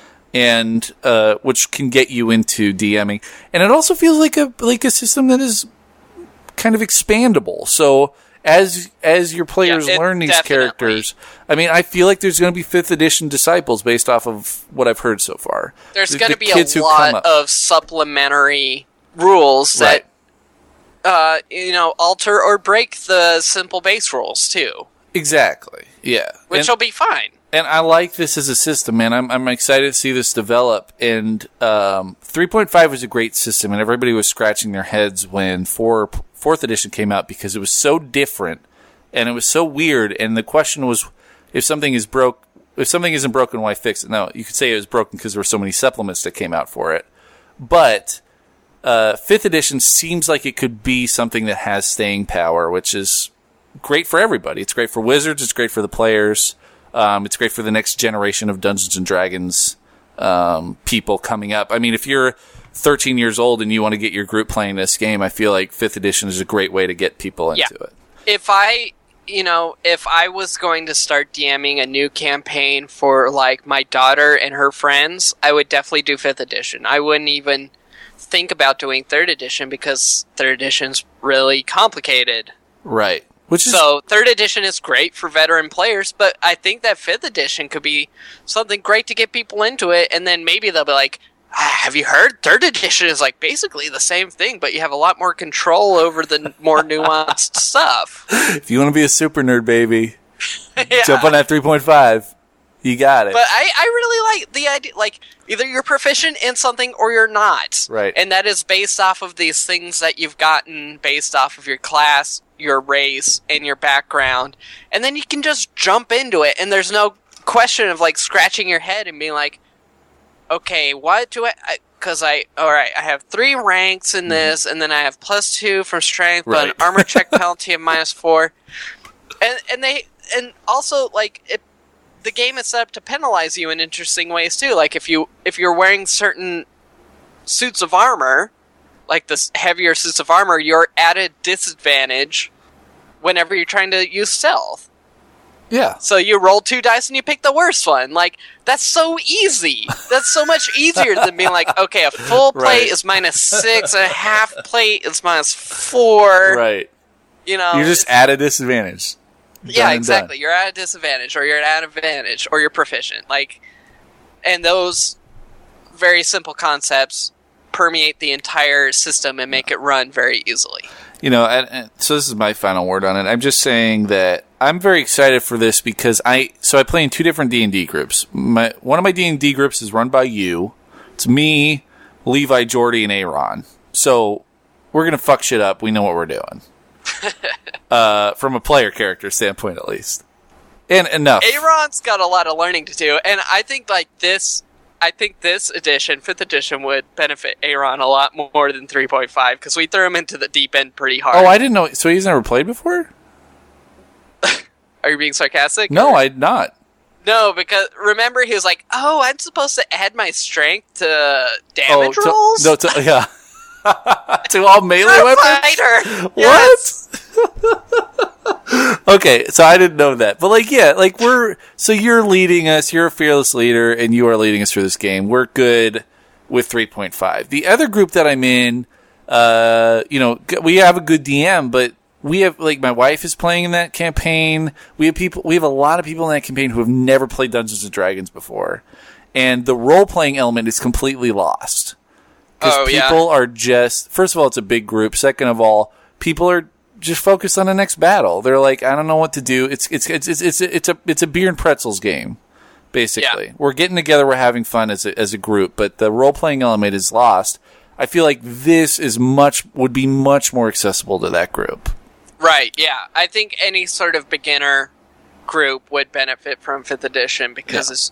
And which can get you into DMing, and it also feels like a system that is kind of expandable. So as your players learn these characters, I mean, I feel like there's going to be 5th edition disciples based off of what I've heard so far. There's going to be a lot of supplementary rules that alter or break the simple base rules too. Exactly. Yeah. Which will be fine. And I like this as a system, man. I'm excited to see this develop. And 3.5 was a great system, and everybody was scratching their heads when 4th edition came out because it was so different and it was so weird. And the question was, if something isn't broken, why fix it? No, you could say it was broken because there were so many supplements that came out for it. But 5th edition seems like it could be something that has staying power, which is great for everybody. It's great for Wizards. It's great for the players. It's great for the next generation of Dungeons and Dragons people coming up. I mean, if you're 13 years old and you want to get your group playing this game, I feel like 5th edition is a great way to get people into it. If I was going to start DMing a new campaign for like my daughter and her friends, I would definitely do 5th edition. I wouldn't even think about doing 3rd edition because 3rd edition's really complicated. Right. So 3rd edition is great for veteran players, but I think that 5th edition could be something great to get people into it, and then maybe they'll be like, have you heard? 3rd edition is like basically the same thing, but you have a lot more control over the more nuanced stuff. If you want to be a super nerd, baby, jump on that 3.5. You got it. But I really like the idea, like, either you're proficient in something or you're not. Right. And that is based off of these things that you've gotten based off of your class, your race, and your background. And then you can just jump into it, and there's no question of, like, scratching your head and being like, okay, what do I I have 3 ranks in this, and then I have +2 from strength, but an armor check penalty of -4. And also, like, the game is set up to penalize you in interesting ways too. Like if you're wearing certain suits of armor, like the heavier suits of armor, you're at a disadvantage whenever you're trying to use stealth. Yeah. So you roll 2 dice and you pick the worst one. Like, that's so easy. That's so much easier than being like, okay, a full plate is -6, and a half plate is -4. Right. You know, you're just at a disadvantage. Yeah, exactly. You're at a disadvantage, or you're at an advantage, or you're proficient. Like, and those very simple concepts permeate the entire system and make it run very easily. You know, and so this is my final word on it. I'm just saying that I'm very excited for this because I play in 2 different D&D groups. One of my D&D groups is run by you. It's me, Levi, Jordy, and Aaron. So we're gonna fuck shit up. We know what we're doing. From a player character standpoint, at least. And enough. Aaron's got a lot of learning to do, and I think this edition, 5th edition, would benefit Aaron a lot more than 3.5, because we threw him into the deep end pretty hard. Oh, I didn't know. So he's never played before? Are you being sarcastic? No, I'd not. No, because remember he was like, oh, I'm supposed to add my strength to damage rolls? Yeah. To all melee weapons? Fighter. What? Yes. Okay, so I didn't know that. But so you're leading us, you're a fearless leader, and you are leading us through this game. We're good with 3.5. The other group that I'm in, we have a good DM, but we have, like, my wife is playing in that campaign. We have a lot of people in that campaign who have never played Dungeons and Dragons before. And the role-playing element is completely lost. Because people are just, first of all, it's a big group. Second of all, people are just focused on the next battle. They're like, I don't know what to do. It's a beer and pretzels game, basically. Yeah. We're getting together, we're having fun as a group, but the role playing element is lost. I feel like this would be much more accessible to that group. Right. Yeah, I think any sort of beginner group would benefit from 5th edition because it's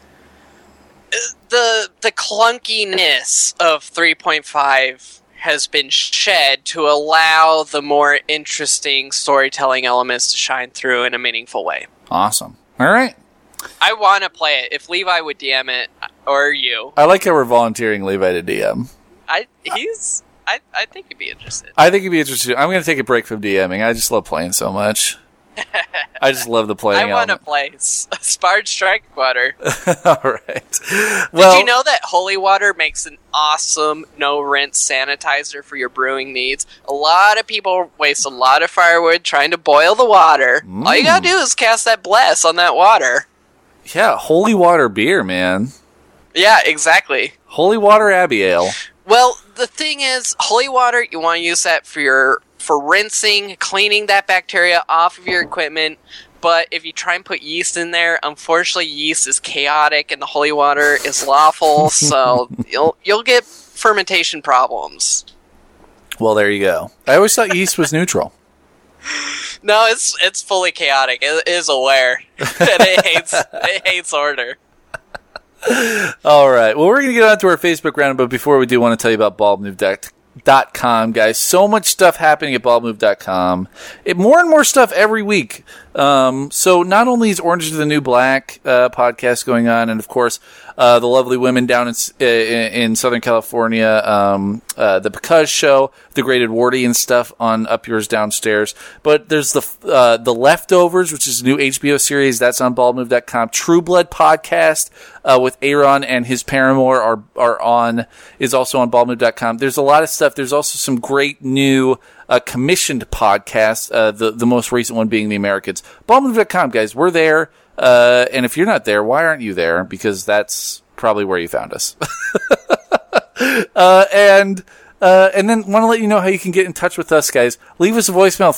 the clunkiness of 3.5 has been shed to allow the more interesting storytelling elements to shine through in a meaningful way. Awesome. All right. I want to play it. If Levi would DM it, or you. I like how we're volunteering Levi to DM. I think he'd be interested. I think he'd be interested. I'm going to take a break from DMing. I just love playing so much. I just love the playing. I want to play Sparge Strikewater. All right. Well, did you know that holy water makes an awesome no-rinse sanitizer for your brewing needs? A lot of people waste a lot of firewood trying to boil the water. All you gotta do is cast that bless on that water. Yeah, holy water beer, man. Yeah, exactly. Holy water Abbey Ale. Well, the thing is, holy water, you want to use that for rinsing, cleaning that bacteria off of your equipment. but if you try and put yeast in there, unfortunately yeast is chaotic and the holy water is lawful, so you'll get fermentation problems. Well, there you go. I always thought yeast was neutral. No, it's fully chaotic. It is aware. And it hates order. All right. Well, we're going to get on to our Facebook round, but before we do, want to tell you about baldmove.com, guys. So much stuff happening at baldmove.com. More and more stuff every week. So not only is Orange is the New Black podcast going on, and of course, the lovely women down in Southern California, the Because Show, the Great Edwardian stuff on Up Yours Downstairs. But there's the Leftovers, which is a new HBO series that's on baldmove.com. True Blood podcast with Aaron and his paramour is also on baldmove.com. There's a lot of stuff. There's also some great new commissioned podcasts. The most recent one being The Americans. Baldmove.com, guys. We're there. And if you're not there, why aren't you there? Because that's probably where you found us. And then want to let you know how you can get in touch with us, guys. Leave us a voicemail,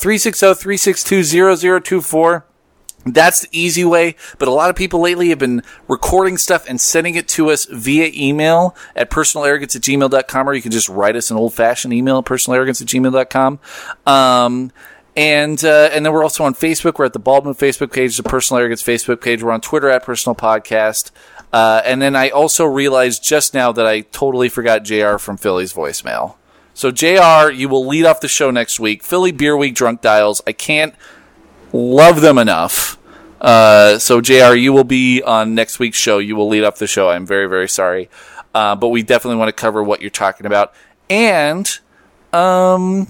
360-362-0024. That's the easy way, but a lot of people lately have been recording stuff and sending it to us via email at personalarrogance@gmail.com, or you can just write us an old-fashioned email at personalarrogance@gmail.com. And then we're also on Facebook. We're at the Bald Move Facebook page, the Personal Arrogance Facebook page. We're on Twitter at Personal Podcast. And then I also realized just now that I totally forgot JR from Philly's voicemail. So JR, you will lead off the show next week. Philly Beer Week Drunk Dials. I can't love them enough. So JR, you will be on next week's show. You will lead off the show. I'm very, very sorry. But we definitely want to cover what you're talking about. And I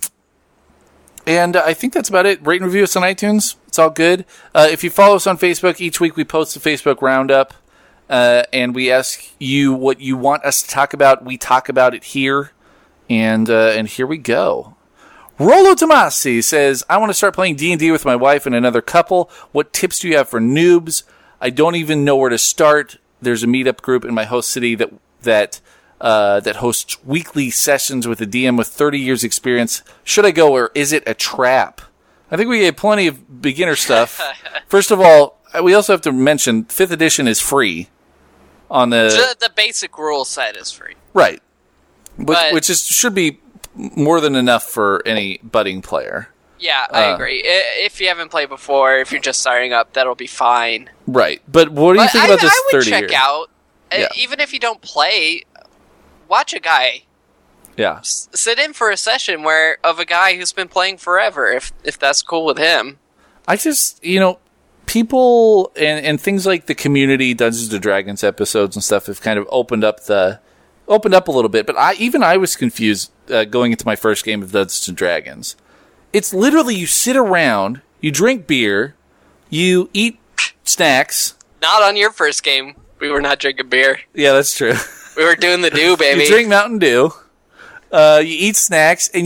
think that's about it. Rate and review us on iTunes. It's all good. If you follow us on Facebook, each week we post a Facebook roundup, and we ask you what you want us to talk about. We talk about it here, and here we go. Rolo Tomasi says, I want to start playing D&D with my wife and another couple. What tips do you have for noobs? I don't even know where to start. There's a meetup group in my host city that hosts weekly sessions with a DM with 30 years experience. Should I go, or is it a trap? I think we gave plenty of beginner stuff. First of all, we also have to mention 5th edition is free on the basic rule set is free. Right. Which should be more than enough for any budding player. Yeah, I agree. If you haven't played before, if you're just starting up, that'll be fine. Right. But what do you think about this 30 years? I would check out, even if you don't play, watch a guy. Yeah. Sit in for a session of a guy who's been playing forever, if that's cool with him. I just, people and things like the community Dungeons & Dragons episodes and stuff have kind of opened up a little bit. But I was confused going into my first game of Dungeons & Dragons. It's literally you sit around, you drink beer, you eat snacks. Not on your first game. We were not drinking beer. Yeah, that's true. We were doing the Dew, baby. You drink Mountain Dew. You eat snacks, and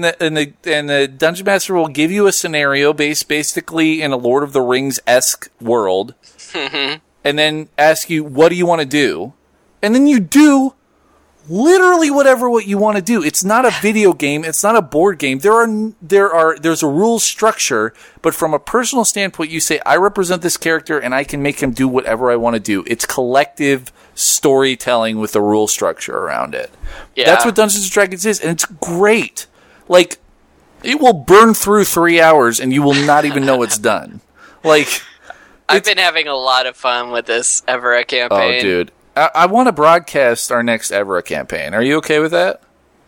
the Dungeon Master will give you a scenario based basically in a Lord of the Rings-esque world, and then ask you, what do you want to do? And then you do literally what you want to do. It's not a video game. It's not a board game. There's a rule structure, but from a personal standpoint, you say, I represent this character and I can make him do whatever I want to do. It's collective storytelling with a rule structure around it. Yeah. That's what Dungeons & Dragons is, and it's great. Like, it will burn through 3 hours and you will not even know it's done. Like, I've been having a lot of fun with this Evera campaign. Oh, dude. I want to broadcast our next Evera campaign. Are you okay with that?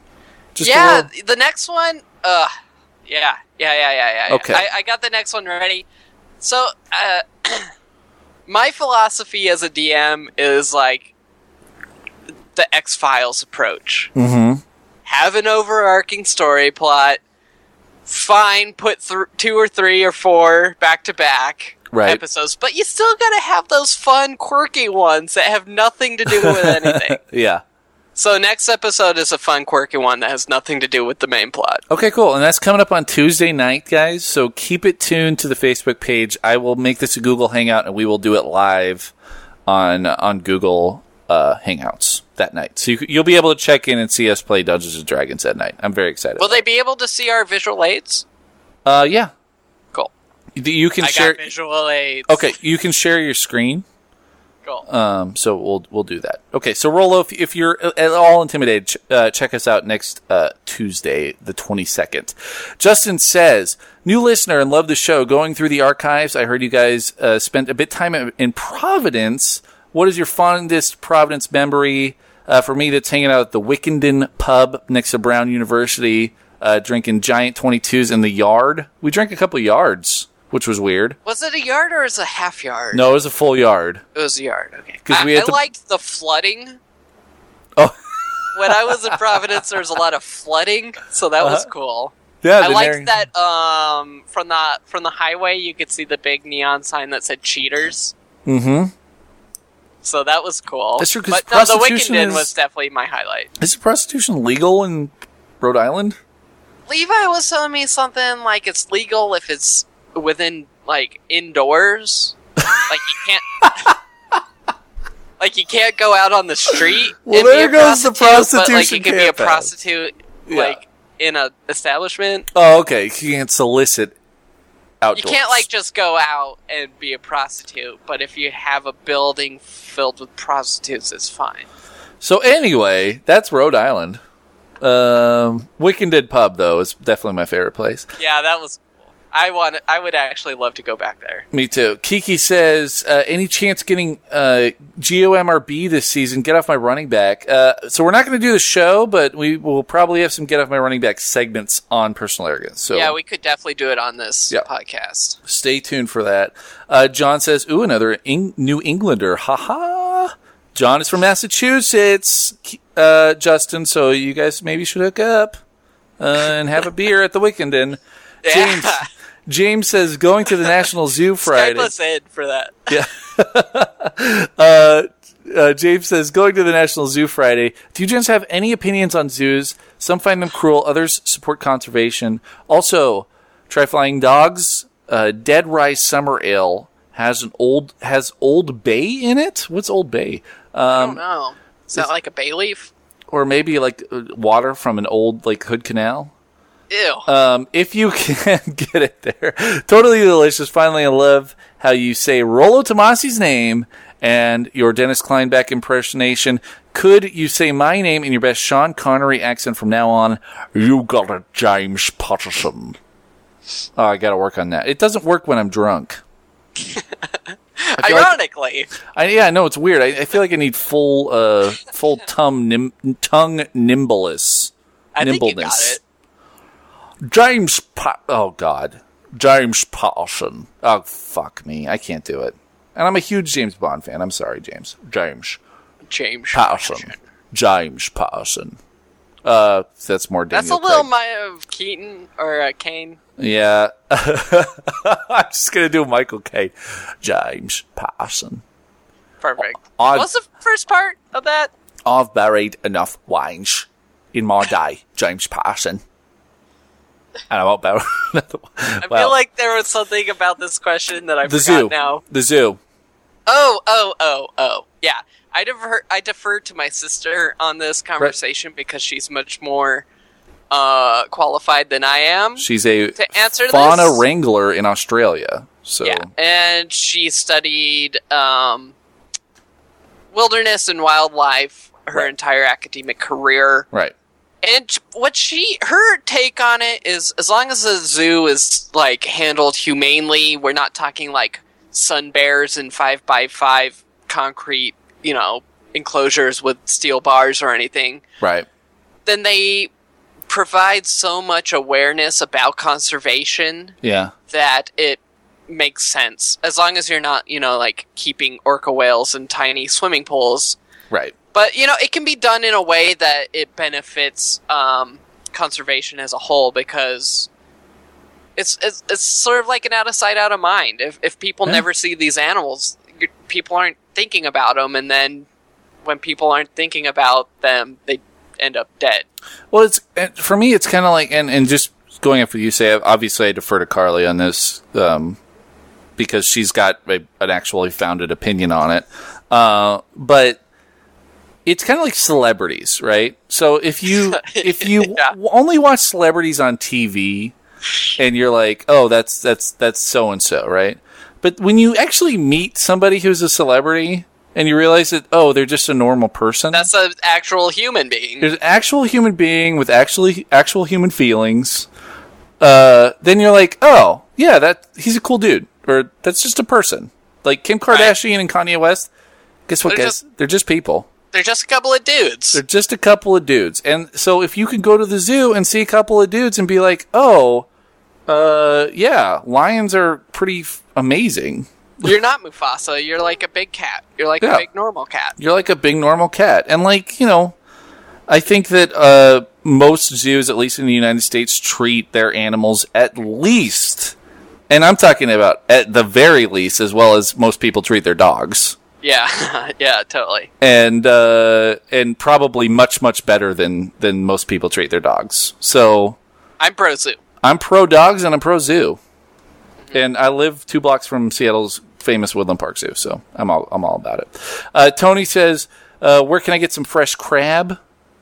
The next one. Yeah. Okay. I got the next one ready. So, my philosophy as a DM is like the X-Files approach. Mm-hmm. Have an overarching story plot. Fine, put 2 or 3 or 4 back-to-back. Right. Episodes, but you still gotta have those fun, quirky ones that have nothing to do with anything. Yeah. So next episode is a fun, quirky one that has nothing to do with the main plot. Okay, cool. And that's coming up on Tuesday night, guys. So keep it tuned to the Facebook page. I will make this a Google Hangout, and we will do it live on Google Hangouts that night. So you'll be able to check in and see us play Dungeons & Dragons at night. I'm very excited. Will they be able to see our visual aids? Yeah. You can I share. got visual aids. Okay, you can share your screen. Cool. So we'll do that. Okay, so Rolo, if you're at all intimidated, check us out next Tuesday, the 22nd. Justin says, new listener and love the show. Going through the archives, I heard you guys spent a bit time in Providence. What is your fondest Providence memory? For me, that's hanging out at the Wickenden pub next to Brown University, drinking giant 22s in the yard. We drank a couple of yards, which was weird. Was it a yard or was it a half yard? No, it was a full yard. It was a yard, okay. 'Cause we had I to- liked the flooding. Oh. When I was in Providence, there was a lot of flooding, so that was cool. Yeah, I the liked that from the highway you could see the big neon sign that said cheaters. Mm-hmm. So that was cool. That's true, 'cause but no, the prostitution Wickenden is- was definitely my highlight. Is prostitution legal in Rhode Island? Levi was telling me something like it's legal if it's within like indoors. Like you can't like you can't go out on the street. Well, and be there a goes the prostitute, but like you prostitution can be a campaign. prostitute Yeah. like in a establishment. Oh, okay. You can't solicit outdoors. You can't like just go out and be a prostitute, but if you have a building filled with prostitutes, it's fine. So anyway, that's Rhode Island. Wickenden pub though is definitely my favorite place. Yeah, that was cool. I would actually love to go back there. Me too. Kiki says, any chance getting GOMRB this season? Get off my running back. So we're not going to do the show, but we will probably have some get off my running back segments on Personal Arrogance. So Yeah, we could definitely do it on this podcast. stay tuned for that. John says, ooh, another New Englander. Ha. John is from Massachusetts, Justin, so you guys maybe should hook up and have a beer at the Wickenden. James says, going to the National Zoo Friday. Skype us in for that. Yeah. James says, going to the National Zoo Friday. Do you gents have any opinions on zoos? Some find them cruel, others support conservation. Also, try flying dogs. Dead Rice Summer Ale has Old Bay in it. What's Old Bay? I don't know. Is that like a bay leaf? Or maybe like water from an old like Hood Canal. Ew. If you can get it there. Totally delicious. Finally, I love how you say Rollo Tomasi's name and your Dennis Kleinbeck impersonation. Could you say my name in your best Sean Connery accent from now on? You got it, James Patterson. Oh, I gotta work on that. It doesn't work when I'm drunk. Ironically. I know, it's weird. I feel like I need full tongue nimbleness. I think you got it. James Patterson. Oh, fuck me. I can't do it. And I'm a huge James Bond fan. I'm sorry, James. James Patterson. James Patterson. That's more Daniel That's a little Craig. of Keaton or Kane. Yeah. I'm just going to do Michael Caine. James Patterson. Perfect. What's the first part of that? I've buried enough wines in my day, James Patterson. And I won't bury another one. I feel like there was something about this question that I forgot zoo. now. The zoo. Oh. Yeah. I defer to my sister on this conversation because she's much more qualified than I am. She's a to answer fauna this. wrangler in Australia. So Yeah, and she studied wilderness and wildlife her entire academic career. Right. And her take on it is, as long as the zoo is like handled humanely, we're not talking like sun bears and 5x5 concrete, enclosures with steel bars or anything. Right. Then they provide so much awareness about conservation. Yeah. That it makes sense. As long as you're not, like keeping orca whales in tiny swimming pools. Right. But, it can be done in a way that it benefits conservation as a whole, because it's sort of like an out of sight, out of mind. If people never see these animals, people aren't thinking about them, and then when people aren't thinking about them, they end up dead. Well, for me, it's kind of like, and just going off what you say, obviously I defer to Carly on this, because she's got an actually founded opinion on it. But it's kind of like celebrities, right? So if you only watch celebrities on TV, and you're like, oh, that's so and so, right? But when you actually meet somebody who's a celebrity and you realize that, oh, they're just a normal person. That's an actual human being. There's an actual human being with actual human feelings. Then you're like, oh, yeah, he's a cool dude. Or that's just a person. Like Kim Kardashian and Kanye West. Guess what, guys? They're just people. They're just a couple of dudes. They're just a couple of dudes. And so if you can go to the zoo and see a couple of dudes and be like, oh, yeah, lions are pretty amazing. You're not Mufasa. You're like a big cat. You're like a big normal cat. You're like a big normal cat. And like, I think that most zoos, at least in the United States, treat their animals at least, and I'm talking about at the very least, as well as most people treat their dogs. Yeah, yeah, totally. And probably much, much better than most people treat their dogs. So I'm pro zoo. I'm pro dogs and I'm pro zoo. And I live 2 blocks from Seattle's famous Woodland Park Zoo, so I'm all about it. Tony says, where can I get some fresh crab?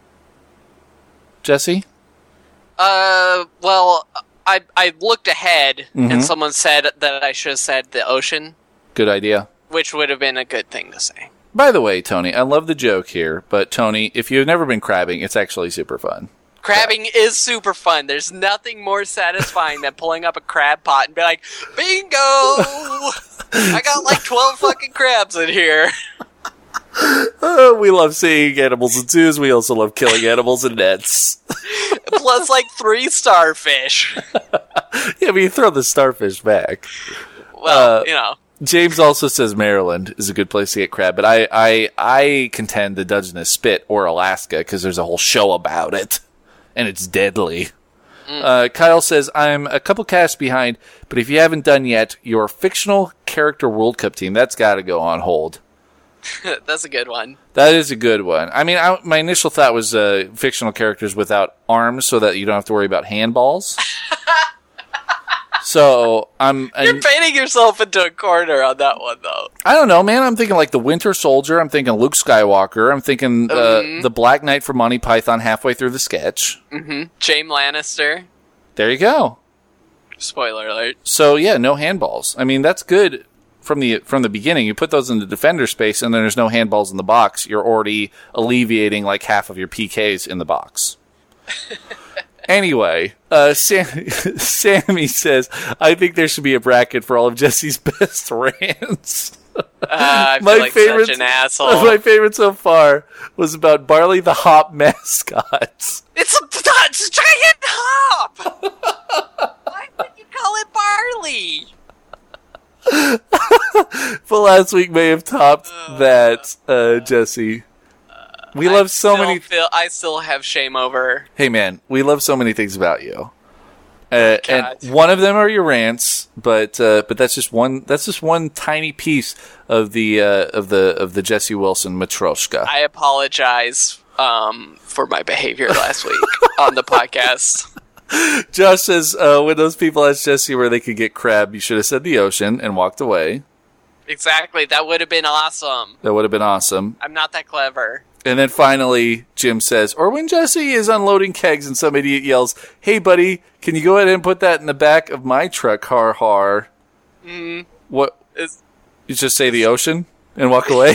Jesse? Well, I looked ahead and someone said that I should have said the ocean. Good idea. Which would have been a good thing to say. By the way, Tony, I love the joke here, but Tony, if you've never been crabbing, it's actually super fun. Crabbing is super fun. There's nothing more satisfying than pulling up a crab pot and be like, bingo! I got like 12 fucking crabs in here. We love seeing animals in zoos. We also love killing animals in nets. Plus like 3 starfish. Yeah, but you throw the starfish back. Well, James also says Maryland is a good place to get crab, but I contend the Dungeness Spit or Alaska because there's a whole show about it, and it's deadly. Kyle says, I'm a couple casts behind, but if you haven't done yet, your fictional character World Cup team, that's got to go on hold. That's a good one. That is a good one. I mean, my initial thought was fictional characters without arms so that you don't have to worry about handballs. So You're painting yourself into a corner on that one, though. I don't know, man. I'm thinking like the Winter Soldier. I'm thinking Luke Skywalker. I'm thinking the Black Knight from Monty Python halfway through the sketch. Mm-hmm. Jaime Lannister. There you go. Spoiler alert. So yeah, no handballs. I mean, that's good from the beginning. You put those in the defender space, and then there's no handballs in the box. You're already alleviating like half of your PKs in the box. Anyway, Sammy says, I think there should be a bracket for all of Jesse's best rants. I feel like such an asshole. My favorite so far was about Barley the Hop mascot. It's a giant hop! Why would you call it Barley? But last week may have topped that, Jesse. We love so many. I still have shame over. Hey man, we love so many things about you, and one of them are your rants. But that's just one. That's just one tiny piece of the Jesse Wilson Matryoshka. I apologize for my behavior last week on the podcast. Josh says when those people asked Jesse where they could get crab, you should have said the ocean and walked away. Exactly, that would have been awesome. That would have been awesome. I'm not that clever. And then finally, Jim says, or when Jesse is unloading kegs and some idiot yells, hey, buddy, can you go ahead and put that in the back of my truck, har har? What? You just say the ocean and walk away?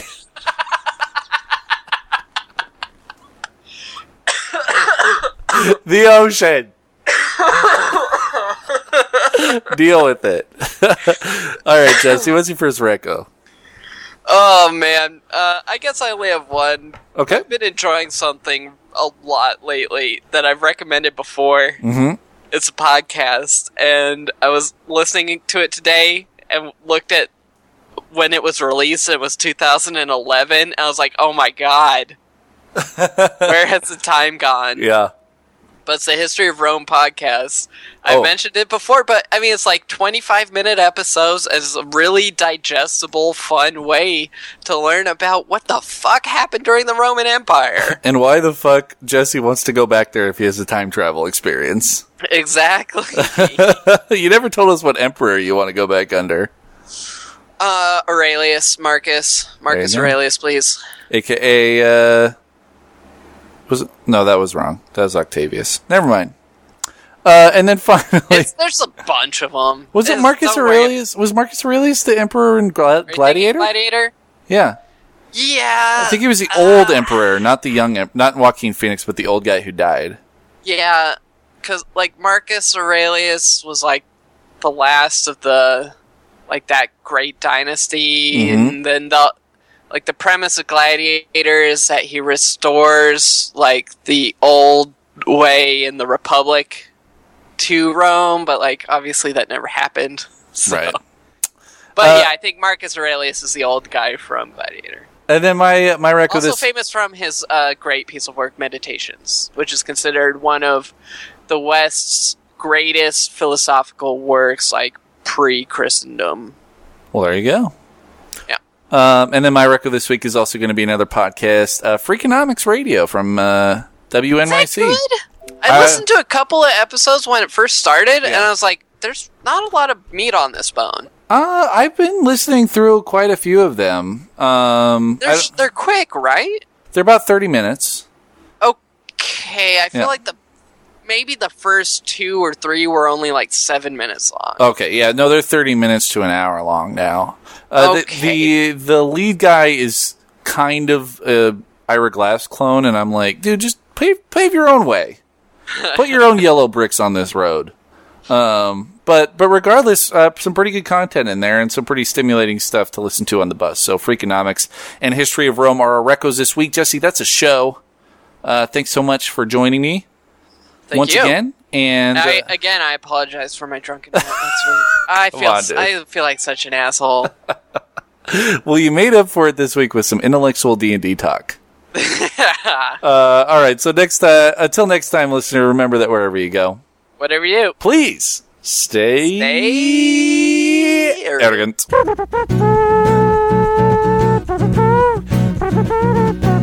The ocean! Deal with it. All right, Jesse, what's your first reco? Oh, man. I guess I only have one. Okay. I've been enjoying something a lot lately that I've recommended before. Mm-hmm. It's a podcast, and I was listening to it today and looked at when it was released. It was 2011, and I was like, oh my god. Where has the time gone? Yeah. But it's the History of Rome podcast. I mentioned it before, but I mean, it's like 25-minute episodes as a really digestible, fun way to learn about what the fuck happened during the Roman Empire. And why the fuck Jesse wants to go back there if he has a time travel experience. Exactly. You never told us what emperor you want to go back under. Aurelius, Marcus Aurelius, please. AKA, no, that was wrong. That was Octavius. Never mind. And then finally, there's a bunch of them. Was it Marcus Aurelius? Was Marcus Aurelius the emperor in Gladiator? Gladiator? Yeah. Yeah. I think he was the old emperor, not the young, not Joaquin Phoenix, but the old guy who died. Yeah, because like Marcus Aurelius was like the last of the that great dynasty, and then the premise of Gladiator is that he restores the old way in the Republic to Rome, but obviously that never happened. So. Right. But yeah, I think Marcus Aurelius is the old guy from Gladiator. And then my record also is famous from his great piece of work, Meditations, which is considered one of the West's greatest philosophical works, pre-Christendom. Well, there you go. Yeah. And then my record this week is also going to be another podcast, Freakonomics Radio from WNYC. Is that good? I listened to a couple of episodes when it first started, and I was like, "There's not a lot of meat on this bone." I've been listening through quite a few of them. They're quick, right? They're about 30 minutes. Okay, I feel like maybe the first 2 or 3 were only 7 minutes long. Okay, yeah, no, they're 30 minutes to an hour long now. Okay. The lead guy is kind of a Ira Glass clone, and I'm like, dude, just pave your own way. Put your own yellow bricks on this road. But regardless, some pretty good content in there and some pretty stimulating stuff to listen to on the bus. So Freakonomics and History of Rome are our recos this week. Jesse, that's a show. Thanks so much for joining me once again. And I apologize for my drunkenness. I feel like such an asshole. Well, you made up for it this week with some intellectual D&D talk. All right. So until next time, listener, remember that wherever you go, whatever you do, please stay arrogant.